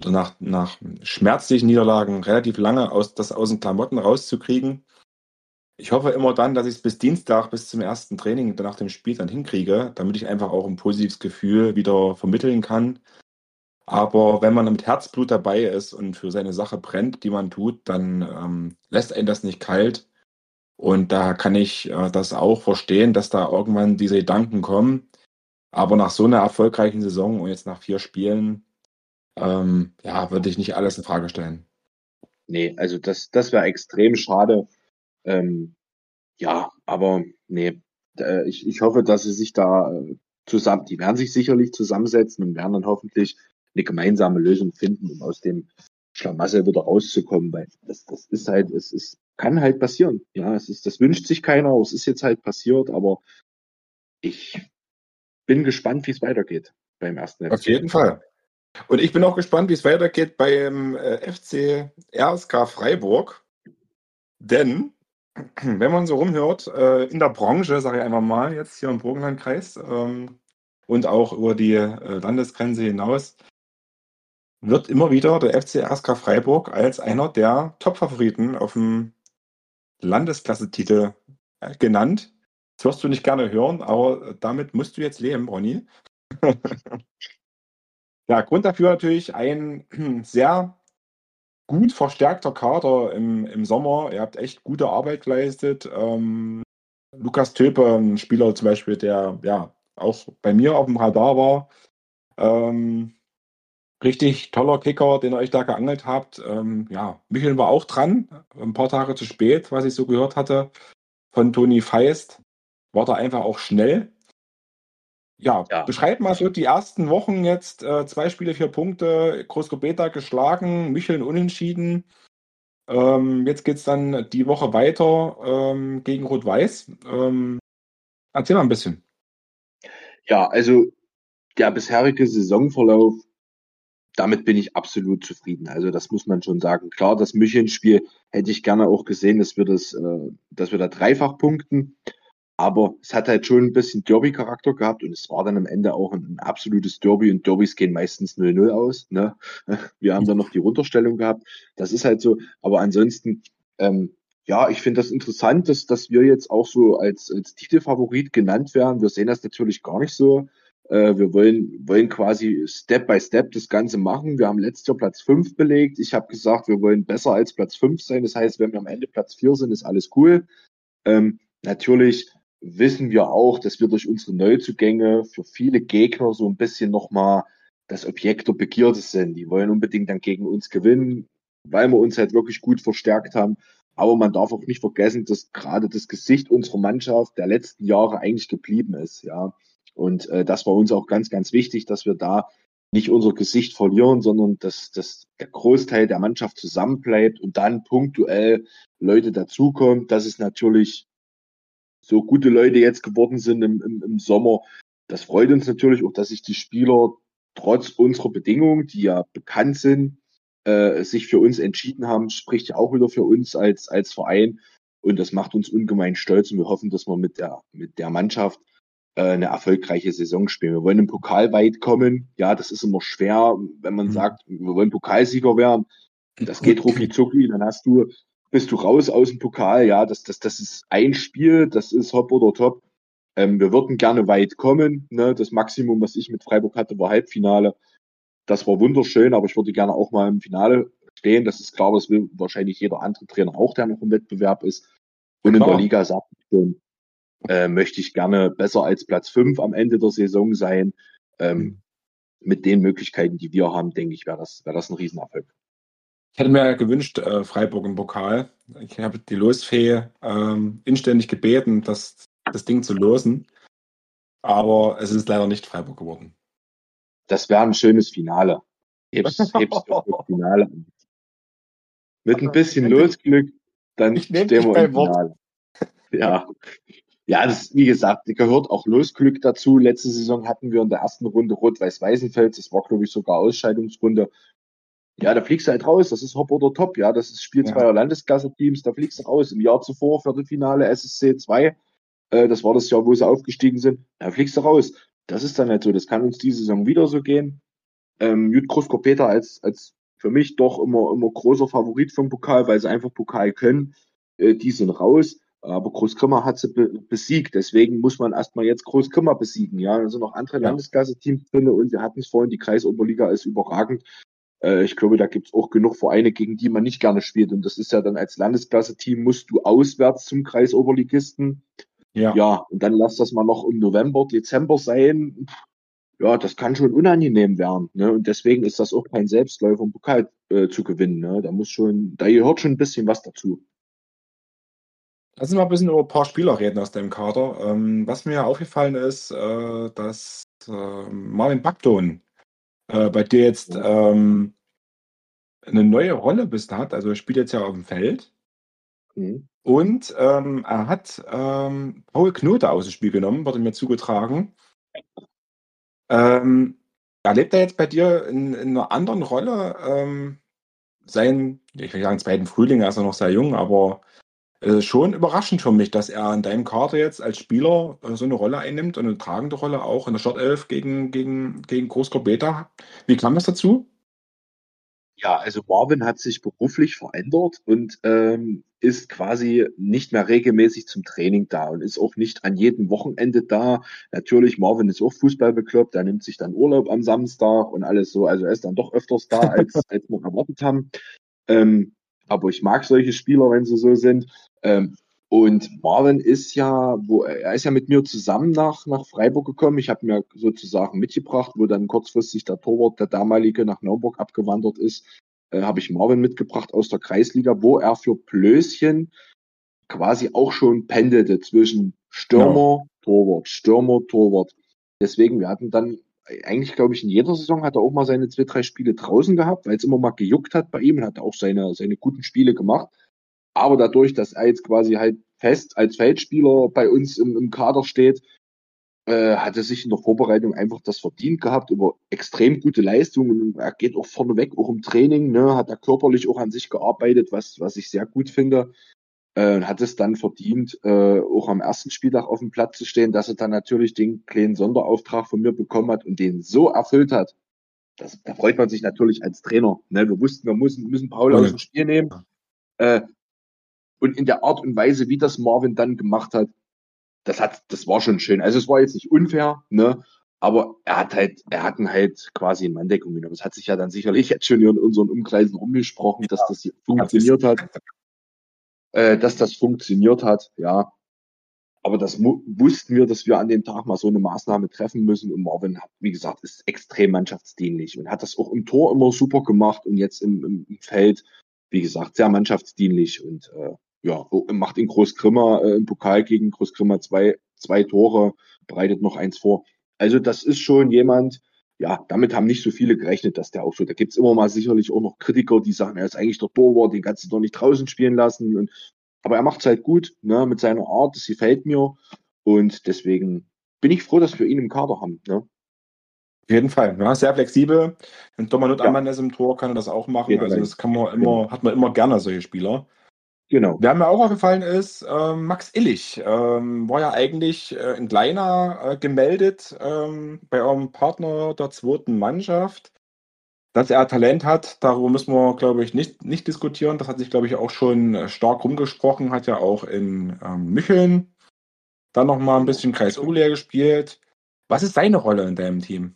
nach schmerzlichen Niederlagen relativ lange aus den Klamotten rauszukriegen. Ich hoffe immer dann, dass ich es bis Dienstag, bis zum ersten Training nach dem Spiel dann hinkriege, damit ich einfach auch ein positives Gefühl wieder vermitteln kann. Aber wenn man mit Herzblut dabei ist und für seine Sache brennt, die man tut, dann lässt einen das nicht kalt. Und da kann ich das auch verstehen, dass da irgendwann diese Gedanken kommen. Aber nach so einer erfolgreichen Saison und jetzt nach 4 Spielen, ja, würde ich nicht alles in Frage stellen. Nee, also das wäre extrem schade. Ähm, ja, aber nee, ich hoffe, dass sie sich da zusammen, die werden sich sicherlich zusammensetzen und werden dann hoffentlich eine gemeinsame Lösung finden, um aus dem Schlamassel wieder rauszukommen, weil das ist halt, kann halt passieren. Ja, das wünscht sich keiner, aber es ist jetzt halt passiert, aber ich bin gespannt, wie es weitergeht beim ersten Auf FC. jeden Fall. Und ich bin auch gespannt, wie es weitergeht beim FC RSK Freiburg. Denn, wenn man so rumhört, in der Branche, sage ich einfach mal, jetzt hier im Burgenlandkreis und auch über die Landesgrenze hinaus, wird immer wieder der FC RSK Freiburg als einer der Top-Favoriten auf dem Landesklasse-Titel genannt. Das wirst du nicht gerne hören, aber damit musst du jetzt leben, Ronny. Ja, Grund dafür natürlich ein sehr gut verstärkter Kader im Sommer. Ihr habt echt gute Arbeit geleistet. Lukas Töpe, ein Spieler zum Beispiel, der ja auch bei mir auf dem Radar war. Ähm, Richtig toller Kicker, den ihr euch da geangelt habt. Ja, Michel war auch dran, ein paar Tage zu spät, was ich so gehört hatte von Toni Feist. War da einfach auch schnell. Ja, Ja, beschreib mal so die ersten Wochen jetzt. 2 Spiele, 4 Punkte, Großkopeta geschlagen, Micheln unentschieden. Jetzt geht's dann die Woche weiter gegen Rot-Weiß. Erzähl mal ein bisschen. ja, also der bisherige Saisonverlauf, damit bin ich absolut zufrieden. Also das muss man schon sagen. Klar, das Münchenspiel hätte ich gerne auch gesehen, dass wir da dreifach punkten. Aber es hat halt schon ein bisschen Derby-Charakter gehabt und es war dann am Ende auch ein absolutes Derby und Derbys gehen meistens 0-0 aus. Ne? Wir haben dann noch die Runterstellung gehabt. Das ist halt so. Aber ansonsten, ja, ich finde das interessant, dass wir jetzt auch so als Titelfavorit genannt werden. Wir sehen das natürlich gar nicht so. Wir wollen quasi Step by Step das Ganze machen. Wir haben letztes Jahr Platz 5 belegt. Ich habe gesagt, wir wollen besser als Platz 5 sein. Das heißt, wenn wir am Ende Platz 4 sind, ist alles cool. Natürlich wissen wir auch, dass wir durch unsere Neuzugänge für viele Gegner so ein bisschen nochmal das Objekt der Begierde sind. Die wollen unbedingt dann gegen uns gewinnen, weil wir uns halt wirklich gut verstärkt haben. Aber man darf auch nicht vergessen, dass gerade das Gesicht unserer Mannschaft der letzten Jahre eigentlich geblieben ist, ja. Und das war uns auch ganz, ganz wichtig, dass wir da nicht unser Gesicht verlieren, sondern dass der Großteil der Mannschaft zusammenbleibt und dann punktuell Leute dazukommen. Das ist natürlich so gute Leute jetzt geworden sind im Sommer. Das freut uns natürlich auch, dass sich die Spieler trotz unserer Bedingungen, die ja bekannt sind, sich für uns entschieden haben, spricht ja auch wieder für uns als Verein. Und das macht uns ungemein stolz und wir hoffen, dass wir mit der Mannschaft eine erfolgreiche Saison spielen. Wir wollen im Pokal weit kommen. Ja, das ist immer schwer, wenn man Mhm. sagt, wir wollen Pokalsieger werden. Das geht rucki zucki, dann bist du raus aus dem Pokal. Ja, das ist ein Spiel, das ist hopp oder top. Wir würden gerne weit kommen. Ne? Das Maximum, was ich mit Freiburg hatte, war Halbfinale. Das war wunderschön, aber ich würde gerne auch mal im Finale stehen. Das ist klar, das will wahrscheinlich jeder andere Trainer auch, der noch im Wettbewerb ist. Ja, Und in der klar. Liga sagt ich schon, möchte ich gerne besser als Platz 5 am Ende der Saison sein. Mhm. Mit den Möglichkeiten, die wir haben, denke ich, wäre das ein Riesenerfolg. Ich hätte mir gewünscht, Freiburg im Pokal. Ich habe die Losfee inständig gebeten, das Ding zu losen. Aber es ist leider nicht Freiburg geworden. Das wäre ein schönes Finale. Heb's doch das Finale an. Mit ein bisschen Losglück, dann Ich nehme stehen dich wir im beim Wort. Finale. Ja. Ja, das, wie gesagt, gehört auch Losglück dazu. Letzte Saison hatten wir in der ersten Runde Rot-Weiß-Weißenfels. Das war, glaube ich, sogar Ausscheidungsrunde. Ja, da fliegst du halt raus. Das ist Hop oder Top. Ja, das ist Spiel Ja, zweier Landesklasse-Teams. Da fliegst du raus. Im Jahr zuvor, Viertelfinale SSC 2. Das war das Jahr, wo sie aufgestiegen sind. Da fliegst du raus. Das ist dann halt so. Das kann uns diese Saison wieder so gehen. Jut Groß-Kopeter als für mich doch immer großer Favorit vom Pokal, weil sie einfach Pokal können. Die sind raus. Aber Großkrimmer hat sie besiegt. Deswegen muss man erstmal jetzt Großkrimmer besiegen. Ja, da sind noch andere Ja. Landesklasse-Teams drin und wir hatten es vorhin, die Kreisoberliga ist überragend. Ich glaube, da gibt es auch genug Vereine, gegen die man nicht gerne spielt. Und das ist ja dann als Landesklasse-Team musst du auswärts zum Kreisoberligisten. Ja. Ja, und dann lass das mal noch im November, Dezember sein. Ja, das kann schon unangenehm werden. Ne? Und deswegen ist das auch kein Selbstläufer, einen Pokal zu gewinnen. Ne? Da gehört schon ein bisschen was dazu. Lass uns mal ein bisschen über ein paar Spieler reden aus deinem Kader. Was mir aufgefallen ist, dass Marvin Backton bei dir jetzt Ja. eine neue Rolle bis hat. Also er spielt jetzt ja auf dem Feld. Mhm. Und er hat Paul Knote aus dem Spiel genommen, wurde mir zugetragen. Ähm, Erlebt er jetzt bei dir in einer anderen Rolle ich will sagen, zweiten Frühling, er ist ja noch sehr jung, aber schon überraschend für mich, dass er in deinem Kader jetzt als Spieler so eine Rolle einnimmt und eine tragende Rolle auch in der Startelf gegen Großkopf Beta. Wie kam das dazu? Ja, also Marvin hat sich beruflich verändert und ist quasi nicht mehr regelmäßig zum Training da und ist auch nicht an jedem Wochenende da. Natürlich, Marvin ist auch Fußball bekloppt, er nimmt sich dann Urlaub am Samstag und alles so. Also er ist dann doch öfters da, als wir erwartet haben. Ähm, aber ich mag solche Spieler, wenn sie so sind. Und Marvin ist ja, er ist ja mit mir zusammen nach Freiburg gekommen. Ich habe mir sozusagen mitgebracht, wo dann kurzfristig der Torwart, der damalige, nach Naumburg abgewandert ist, habe ich Marvin mitgebracht aus der Kreisliga, wo er für Plöschen quasi auch schon pendelte zwischen Genau. Stürmer, Torwart, Stürmer, Torwart. Deswegen, wir hatten dann eigentlich, glaube ich, in jeder Saison hat er auch mal seine 2, 3 Spiele draußen gehabt, weil es immer mal gejuckt hat bei ihm und hat auch seine guten Spiele gemacht. Aber dadurch, dass er jetzt quasi halt fest als Feldspieler bei uns im Kader steht, hat er sich in der Vorbereitung einfach das verdient gehabt über extrem gute Leistungen. Er geht auch vorneweg, auch im Training, ne, hat er körperlich auch an sich gearbeitet, was ich sehr gut finde. Hat es dann verdient, auch am ersten Spieltag auf dem Platz zu stehen, dass er dann natürlich den kleinen Sonderauftrag von mir bekommen hat und den so erfüllt hat. Da freut man sich natürlich als Trainer. Ne? Wir wussten, müssen Paul aus dem Ohne. Spiel nehmen. Äh, und in der Art und Weise, wie das Marvin dann gemacht hat, das war schon schön. Also es war jetzt nicht unfair, ne? Aber er hat ihn halt quasi in Manndeckung genommen. Es hat sich ja dann sicherlich jetzt schon in unseren Umkreisen rumgesprochen, dass das hier Hat sich. funktioniert hat, ja. Aber das wussten wir, dass wir an dem Tag mal so eine Maßnahme treffen müssen. Und Marvin hat, wie gesagt, ist extrem mannschaftsdienlich und hat das auch im Tor immer super gemacht und jetzt im Feld, wie gesagt, sehr mannschaftsdienlich und ja, macht in Großgrimma im Pokal gegen Großgrimma zwei Tore, bereitet noch eins vor. Also das ist schon jemand, ja, damit haben nicht so viele gerechnet, dass der auftritt. Da gibt's immer mal sicherlich auch noch Kritiker, die sagen, er ist eigentlich der Torwart, den kannst du doch nicht draußen spielen lassen. Aber er macht es halt gut, ne, mit seiner Art, das gefällt mir. Und deswegen bin ich froh, dass wir ihn im Kader haben. Ne? Auf jeden Fall. Ja, sehr flexibel. Wenn Thomas Not Ja, Ammann ist im Tor, kann er das auch machen. geht Also allein. das kann man Genau. immer, hat man immer gerne solche Spieler. Genau. Wer mir auch aufgefallen ist, Max Illich, war ja eigentlich in Gleina gemeldet bei eurem Partner der zweiten Mannschaft. Dass er Talent hat, darüber müssen wir, glaube ich, nicht diskutieren. Das hat sich, glaube ich, auch schon stark rumgesprochen, hat ja auch in Micheln dann noch mal ein Genau. bisschen Kreis Uleer gespielt. Was ist seine Rolle in deinem Team?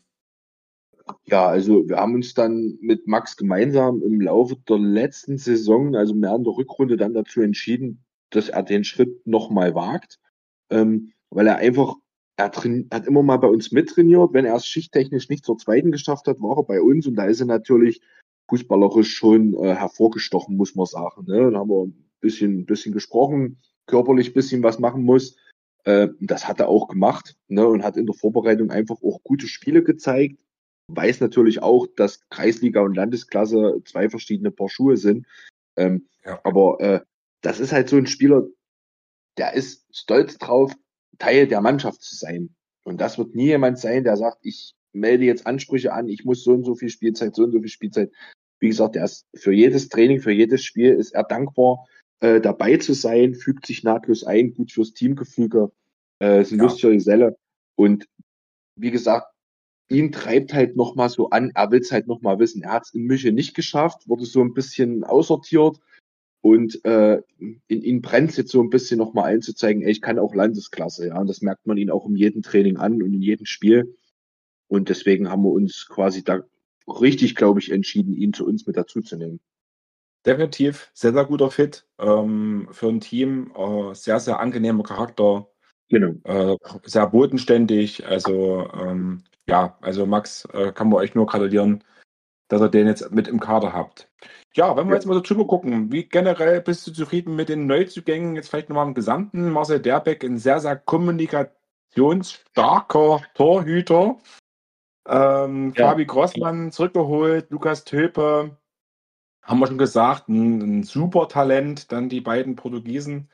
Ja, also wir haben uns dann mit Max gemeinsam im Laufe der letzten Saison, also mehr in der Rückrunde, dann dazu entschieden, dass er den Schritt nochmal wagt, weil er einfach, hat immer mal bei uns mittrainiert. Wenn er es schichttechnisch nicht zur zweiten geschafft hat, war er bei uns und da ist er natürlich fußballerisch schon hervorgestochen, muss man sagen. Ne? Da haben wir ein bisschen gesprochen, körperlich ein bisschen was machen muss. Das hat er auch gemacht, ne? Und hat in der Vorbereitung einfach auch gute Spiele gezeigt, weiß natürlich auch, dass Kreisliga und Landesklasse zwei verschiedene Paar Schuhe sind. Ähm, Ja, aber das ist halt so ein Spieler, der ist stolz drauf, Teil der Mannschaft zu sein. Und das wird nie jemand sein, der sagt, ich melde jetzt Ansprüche an, ich muss so und so viel Spielzeit, so und so viel Spielzeit. Wie gesagt, der ist für jedes Training, für jedes Spiel ist er dankbar, dabei zu sein, fügt sich nahtlos ein, gut fürs Teamgefüge, ist ein ja, lustiger Geselle. Und wie gesagt, ihn treibt halt nochmal so an, er will es halt nochmal wissen. Er hat es in München nicht geschafft, wurde so ein bisschen aussortiert und in ihn brennt es jetzt so ein bisschen nochmal einzuzeigen, ey, ich kann auch Landesklasse, ja. Und das merkt man ihn auch in jedem Training an und in jedem Spiel. Und deswegen haben wir uns quasi da richtig, glaube ich, entschieden, ihn zu uns mit dazuzunehmen. Definitiv sehr, sehr guter Fit für ein Team. Sehr, sehr angenehmer Charakter, Genau. sehr bodenständig. Also ja, also Max, kann man euch nur gratulieren, dass ihr den jetzt mit im Kader habt. Ja, wenn wir Ja. jetzt mal so drüber gucken, wie generell bist du zufrieden mit den Neuzugängen? Jetzt vielleicht nochmal im Gesamten. Marcel Derbeck, ein sehr, sehr kommunikationsstarker Torhüter. Ja. Fabi Grossmann zurückgeholt, Lukas Töpe, haben wir schon gesagt, ein super Talent. Dann die beiden Portugiesen.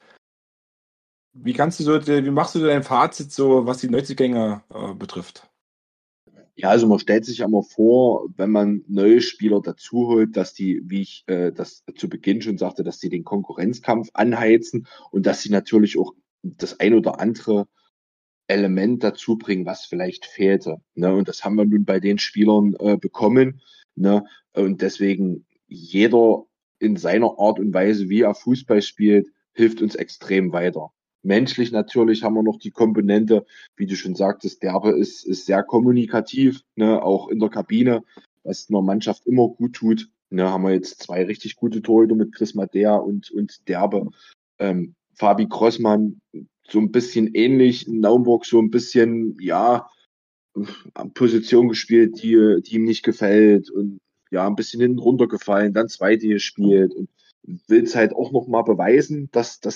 Wie machst du dein Fazit so, was die Neuzugänge betrifft? Ja, also man stellt sich einmal vor, wenn man neue Spieler dazu holt, dass die, wie ich das zu Beginn schon sagte, dass die den Konkurrenzkampf anheizen und dass sie natürlich auch das ein oder andere Element dazu bringen, was vielleicht fehlte. Ne? Und das haben wir nun bei den Spielern bekommen. Ne? Und deswegen jeder in seiner Art und Weise, wie er Fußball spielt, hilft uns extrem weiter. Menschlich natürlich haben wir noch die Komponente, wie du schon sagtest, Derbe ist sehr kommunikativ, ne? Auch in der Kabine, was einer Mannschaft immer gut tut. Ne? Haben wir jetzt zwei richtig gute Torhüter mit Chris Madea und Derbe. Fabi Grossmann so ein bisschen ähnlich, in Naumburg so ein bisschen, ja, Position gespielt, die ihm nicht gefällt und ja, ein bisschen hinten runtergefallen, dann zweite gespielt und will es halt auch noch mal beweisen,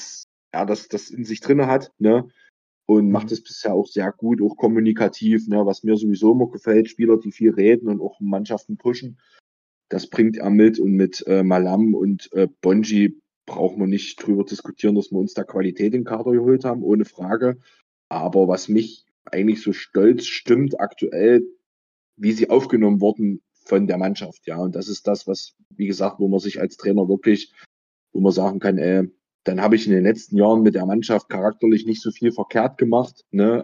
dass das in sich drinne hat, ne? Und macht Mhm. es bisher auch sehr gut, auch kommunikativ, ne? Was mir sowieso immer gefällt, Spieler, die viel reden und auch Mannschaften pushen. Das bringt er mit und mit Malam und Bonji brauchen wir nicht drüber diskutieren, dass wir uns da Qualität im Kader geholt haben, ohne Frage. Aber was mich eigentlich so stolz stimmt aktuell, wie sie aufgenommen wurden von der Mannschaft, ja. Und das ist das, was, wie gesagt, wo man sich als Trainer wirklich, wo man sagen kann, dann habe ich in den letzten Jahren mit der Mannschaft charakterlich nicht so viel verkehrt gemacht. Ne?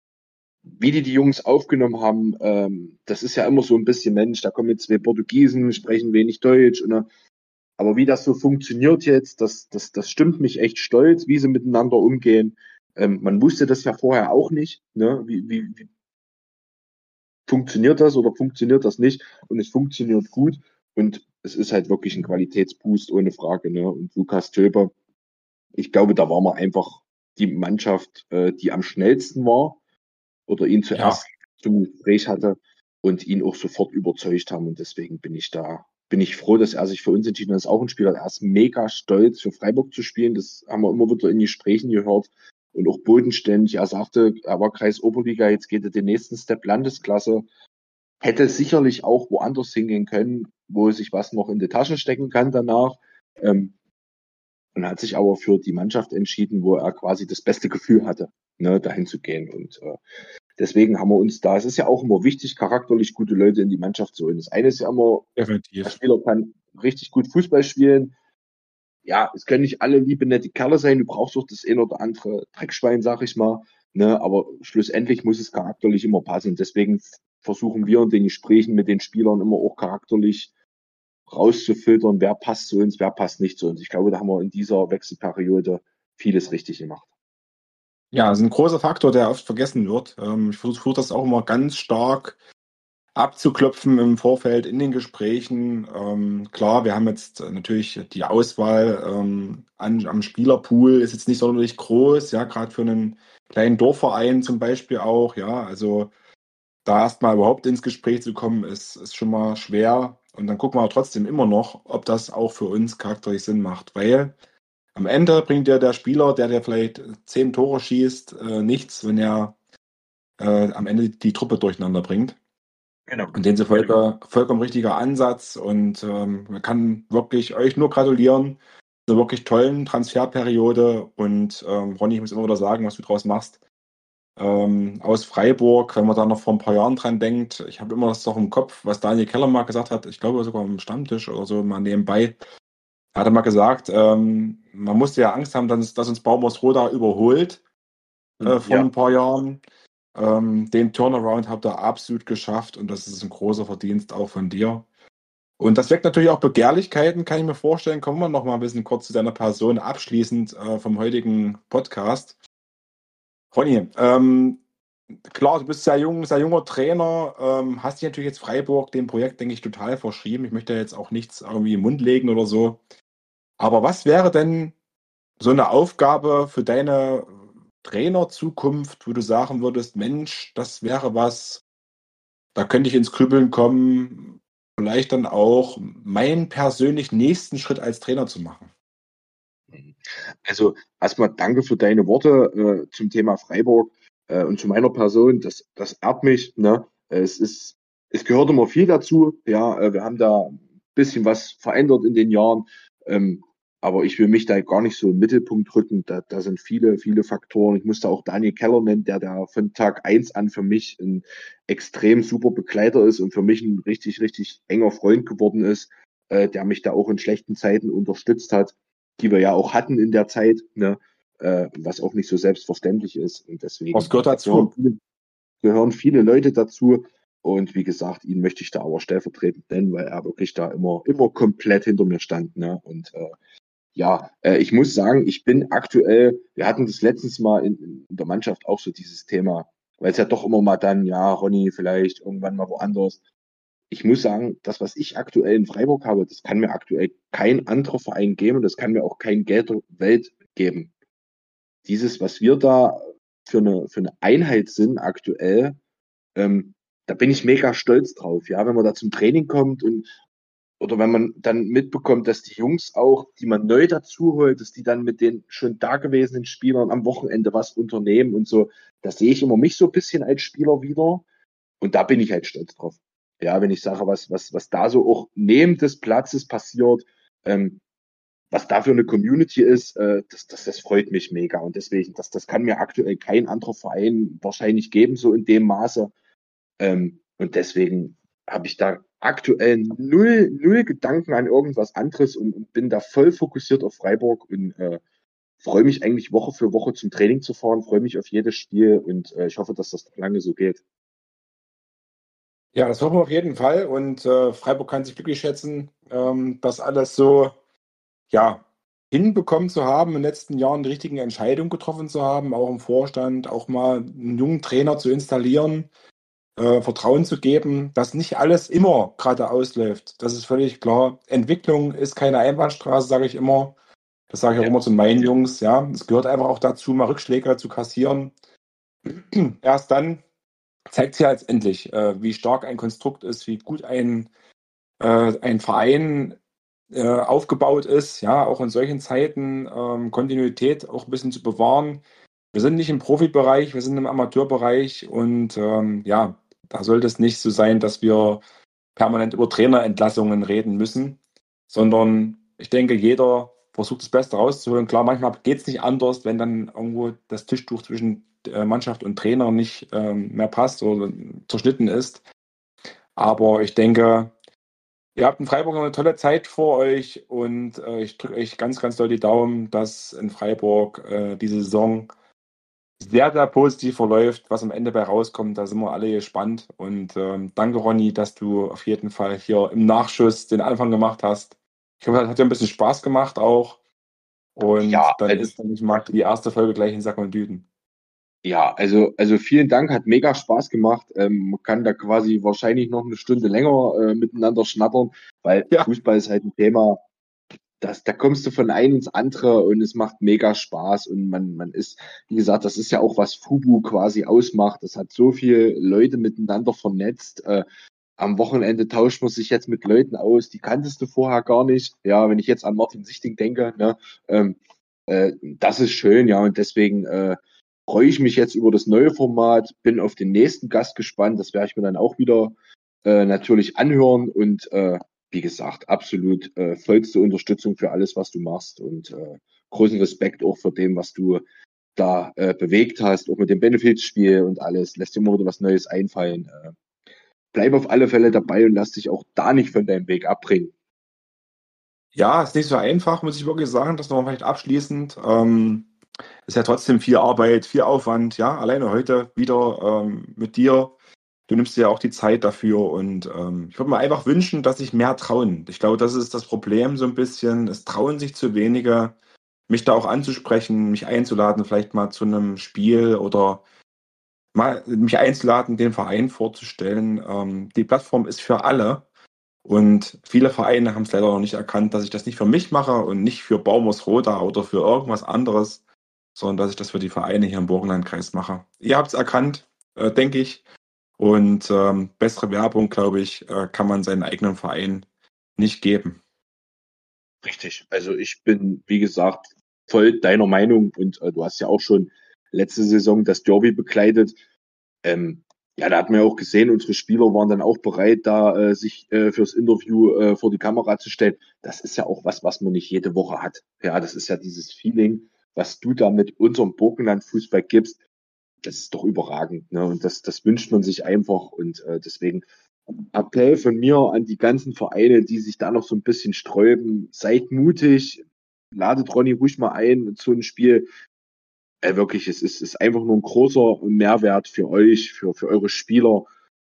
Wie die Jungs aufgenommen haben, das ist ja immer so ein bisschen, Mensch, da kommen jetzt zwei Portugiesen, sprechen wenig Deutsch. Aber wie das so funktioniert jetzt, das stimmt mich echt stolz, wie sie miteinander umgehen. Man wusste das ja vorher auch nicht, ne? Wie funktioniert das oder funktioniert das nicht? Und es funktioniert gut. Und es ist halt wirklich ein Qualitätsboost, ohne Frage. Ne? Und Lukas Töber, ich glaube, da war man einfach die Mannschaft, die am schnellsten war oder ihn Ja, zuerst zum Gespräch hatte und ihn auch sofort überzeugt haben. Und deswegen bin ich froh, dass er sich für uns entschieden hat. Er ist auch ein Spieler, er ist mega stolz, für Freiburg zu spielen. Das haben wir immer wieder in Gesprächen gehört. Und auch bodenständig. Er sagte, er war Kreis Oberliga, jetzt geht er den nächsten Step Landesklasse. Hätte sicherlich auch woanders hingehen können, wo er sich was noch in die Taschen stecken kann danach. Ähm, und hat sich aber für die Mannschaft entschieden, wo er quasi das beste Gefühl hatte, ne, dahin zu gehen. Und deswegen haben wir uns da, es ist ja auch immer wichtig, charakterlich gute Leute in die Mannschaft zu holen. Das eine ist ja immer, der definitiv. Spieler kann richtig gut Fußball spielen. Ja, es können nicht alle liebe, nette Kerle sein. Du brauchst auch das eine oder andere Dreckschwein, sag ich mal. Ne? Aber schlussendlich muss es charakterlich immer passen. Deswegen versuchen wir in den Gesprächen mit den Spielern immer auch charakterlich rauszufiltern, wer passt zu uns, wer passt nicht zu uns. Ich glaube, da haben wir in dieser Wechselperiode vieles richtig gemacht. Ja, das ist ein großer Faktor, der oft vergessen wird. Ich versuche das auch immer ganz stark abzuklopfen im Vorfeld in den Gesprächen. Klar, wir haben jetzt natürlich die Auswahl am Spielerpool ist jetzt nicht sonderlich groß, ja, gerade für einen kleinen Dorfverein zum Beispiel auch, ja, also da erstmal überhaupt ins Gespräch zu kommen, ist schon mal schwer. Und dann gucken wir aber trotzdem immer noch, ob das auch für uns charakterlich Sinn macht, weil am Ende bringt dir der Spieler, der vielleicht 10 Tore schießt, nichts, wenn er am Ende die Truppe durcheinander bringt. Genau. Und demzufolge vollkommen richtiger Ansatz und man kann wirklich euch nur gratulieren zur wirklich tollen Transferperiode und Ronny, ich muss immer wieder sagen, was du draus machst. Aus Freiburg, wenn man da noch vor ein paar Jahren dran denkt, ich habe immer das noch im Kopf, was Daniel Keller mal gesagt hat, ich glaube sogar am Stammtisch oder so mal nebenbei, hat er mal gesagt, man musste ja Angst haben, dass uns Baumers Roda überholt vor Ja, ein paar Jahren. Den Turnaround habt ihr absolut geschafft und das ist ein großer Verdienst auch von dir. Und das weckt natürlich auch Begehrlichkeiten, kann ich mir vorstellen. Kommen wir noch mal ein bisschen kurz zu deiner Person abschließend vom heutigen Podcast. Ronny, klar, du bist sehr junger Trainer, hast dich natürlich jetzt Freiburg dem Projekt, denke ich, total verschrieben. Ich möchte jetzt auch nichts irgendwie im Mund legen oder so. Aber was wäre denn so eine Aufgabe für deine Trainerzukunft, wo du sagen würdest, Mensch, das wäre was, da könnte ich ins Grübeln kommen, vielleicht dann auch meinen persönlich nächsten Schritt als Trainer zu machen. Also erstmal danke für deine Worte zum Thema Freiburg und zu meiner Person. Das ehrt mich. Ne? Es gehört immer viel dazu. Ja, wir haben da ein bisschen was verändert in den Jahren. Ähm, aber ich will mich da gar nicht so im Mittelpunkt rücken. Da sind viele Faktoren. Ich musste auch Daniel Keller nennen, der da von Tag eins an für mich ein extrem super Begleiter ist und für mich ein richtig enger Freund geworden ist, der mich da auch in schlechten Zeiten unterstützt hat, die wir ja auch hatten in der Zeit, ne? Was auch nicht so selbstverständlich ist. Und Was deswegen gehört gehören dazu? gehören viele Leute dazu. Und wie gesagt, ihn möchte ich da aber stellvertretend nennen, weil er wirklich da immer komplett hinter mir stand. Ne? Und ja, ich muss sagen, ich bin aktuell, wir hatten das letztens mal in der Mannschaft auch so dieses Thema, weil es ja doch immer mal dann, ja, Ronny, vielleicht irgendwann mal woanders. Ich muss sagen, das, was ich aktuell in Freiburg habe, das kann mir aktuell kein anderer Verein geben und das kann mir auch kein Geld der Welt geben. Dieses, was wir da für eine Einheit sind aktuell, ähm, da bin ich mega stolz drauf. Ja, wenn man da zum Training kommt und oder wenn man dann mitbekommt, dass die Jungs auch, die man neu dazu holt, dass die dann mit den schon dagewesenen Spielern am Wochenende was unternehmen und so, da sehe ich immer mich so ein bisschen als Spieler wieder und da bin ich halt stolz drauf. Ja, wenn ich sage, was da so auch neben des Platzes passiert, ähm, was da für eine Community ist, das freut mich mega. Und deswegen, das kann mir aktuell kein anderer Verein wahrscheinlich geben, so in dem Maße. Und deswegen habe ich da aktuell null Gedanken an irgendwas anderes und bin da voll fokussiert auf Freiburg und freue mich eigentlich Woche für Woche zum Training zu fahren, freue mich auf jedes Spiel und ich hoffe, dass das noch lange so geht. Ja, das hoffen wir auf jeden Fall. Und Freiburg kann sich glücklich schätzen, das alles so ja, hinbekommen zu haben, in den letzten Jahren die richtigen Entscheidungen getroffen zu haben, auch im Vorstand, auch mal einen jungen Trainer zu installieren, Vertrauen zu geben, dass nicht alles immer geradeaus läuft. Das ist völlig klar. Entwicklung ist keine Einbahnstraße, sage ich immer. Das sage ich auch Ja, immer zu meinen Jungs. Ja, es gehört einfach auch dazu, mal Rückschläge zu kassieren. Erst dann zeigt sich ja letztendlich, wie stark ein Konstrukt ist, wie gut ein Verein aufgebaut ist, ja, auch in solchen Zeiten Kontinuität auch ein bisschen zu bewahren. Wir sind nicht im Profibereich, wir sind im Amateurbereich und ja, da sollte es nicht so sein, dass wir permanent über Trainerentlassungen reden müssen, sondern ich denke, jeder versucht das Beste rauszuholen. Klar, manchmal geht es nicht anders, wenn dann irgendwo das Tischtuch zwischen Mannschaft und Trainer nicht mehr passt oder zerschnitten ist. Aber ich denke, ihr habt in Freiburg noch eine tolle Zeit vor euch und ich drücke euch ganz doll die Daumen, dass in Freiburg diese Saison sehr positiv verläuft. Was am Ende bei rauskommt, da sind wir alle gespannt. Und danke, Ronny, dass du auf jeden Fall hier im Nachschuss den Anfang gemacht hast. Ich hoffe, das hat dir ein bisschen Spaß gemacht auch. ja, Und dann ist nämlich mal die erste Folge gleich in Sack und Düten. ja, also vielen Dank, hat mega Spaß gemacht. Man kann da quasi wahrscheinlich noch eine Stunde länger miteinander schnattern, weil Ja, Fußball ist halt ein Thema, da kommst du von einem ins andere und es macht mega Spaß und man ist, wie gesagt, das ist ja auch was Fubu quasi ausmacht. Das hat so viele Leute miteinander vernetzt. Am Wochenende tauscht man sich jetzt mit Leuten aus, die kanntest du vorher gar nicht. Ja, wenn ich jetzt an Martin Sichting denke, ne, ähm, das ist schön, ja, und deswegen freue ich mich jetzt über das neue Format, bin auf den nächsten Gast gespannt, das werde ich mir dann auch wieder natürlich anhören und wie gesagt, absolut vollste Unterstützung für alles, was du machst und großen Respekt auch vor dem, was du da bewegt hast, auch mit dem Benefits-Spiel und alles. Lässt dir mal wieder was Neues einfallen. Bleib auf alle Fälle dabei und lass dich auch da nicht von deinem Weg abbringen. ja, ist nicht so einfach, muss ich wirklich sagen, das nochmal vielleicht abschließend. ist ja trotzdem viel Arbeit, viel Aufwand. Ja, alleine heute wieder mit dir. Du nimmst dir ja auch die Zeit dafür und ich würde mir einfach wünschen, dass sich mehr trauen. Ich glaube, das ist das Problem so ein bisschen. Es trauen sich zu wenige, mich da auch anzusprechen, mich einzuladen, vielleicht mal zu einem Spiel oder mal mich einzuladen, den Verein vorzustellen. Die Plattform ist für alle und viele Vereine haben es leider noch nicht erkannt, dass ich das nicht für mich mache und nicht für Baumersroda oder für irgendwas anderes, sondern dass ich das für die Vereine hier im Burgenlandkreis mache. Ihr habt es erkannt, denke ich. Und bessere Werbung, glaube ich, kann man seinen eigenen Verein nicht geben. Richtig. Also ich bin, wie gesagt, voll deiner Meinung und du hast ja auch schon letzte Saison das Derby bekleidet. Ja, da hat man ja auch gesehen, unsere Spieler waren dann auch bereit, da sich fürs Interview vor die Kamera zu stellen. Das ist ja auch was, was man nicht jede Woche hat. Ja, das ist ja dieses Feeling, was du da mit unserem Burgenland-Fußball gibst. Das ist doch überragend, ne? Und das wünscht man sich einfach und deswegen Appell von mir an die ganzen Vereine, die sich da noch so ein bisschen sträuben. Seid mutig, ladet Ronny ruhig mal ein zu einem Spiel. Wirklich, es ist einfach nur ein großer Mehrwert für euch, für eure Spieler,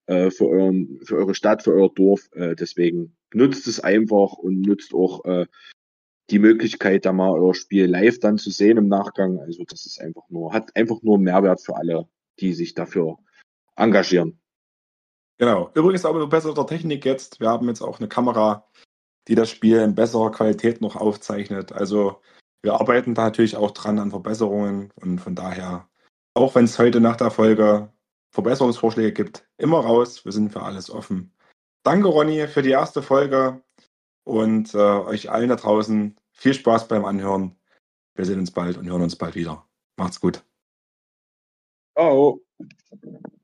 für eure Stadt, für euer Dorf. Deswegen nutzt es einfach und nutzt auch die Möglichkeit, da mal euer Spiel live dann zu sehen im Nachgang. Also das ist einfach nur, hat einfach nur einen Mehrwert für alle, die sich dafür engagieren. Genau. Übrigens auch mit besserer Technik jetzt. Wir haben jetzt auch eine Kamera, die das Spiel in besserer Qualität noch aufzeichnet. Also wir arbeiten da natürlich auch dran an Verbesserungen und von daher, auch wenn es heute nach der Folge Verbesserungsvorschläge gibt, immer raus. Wir sind für alles offen. Danke, Ronny, für die erste Folge und euch allen da draußen viel Spaß beim Anhören. Wir sehen uns bald und hören uns bald wieder. Macht's gut. Ciao.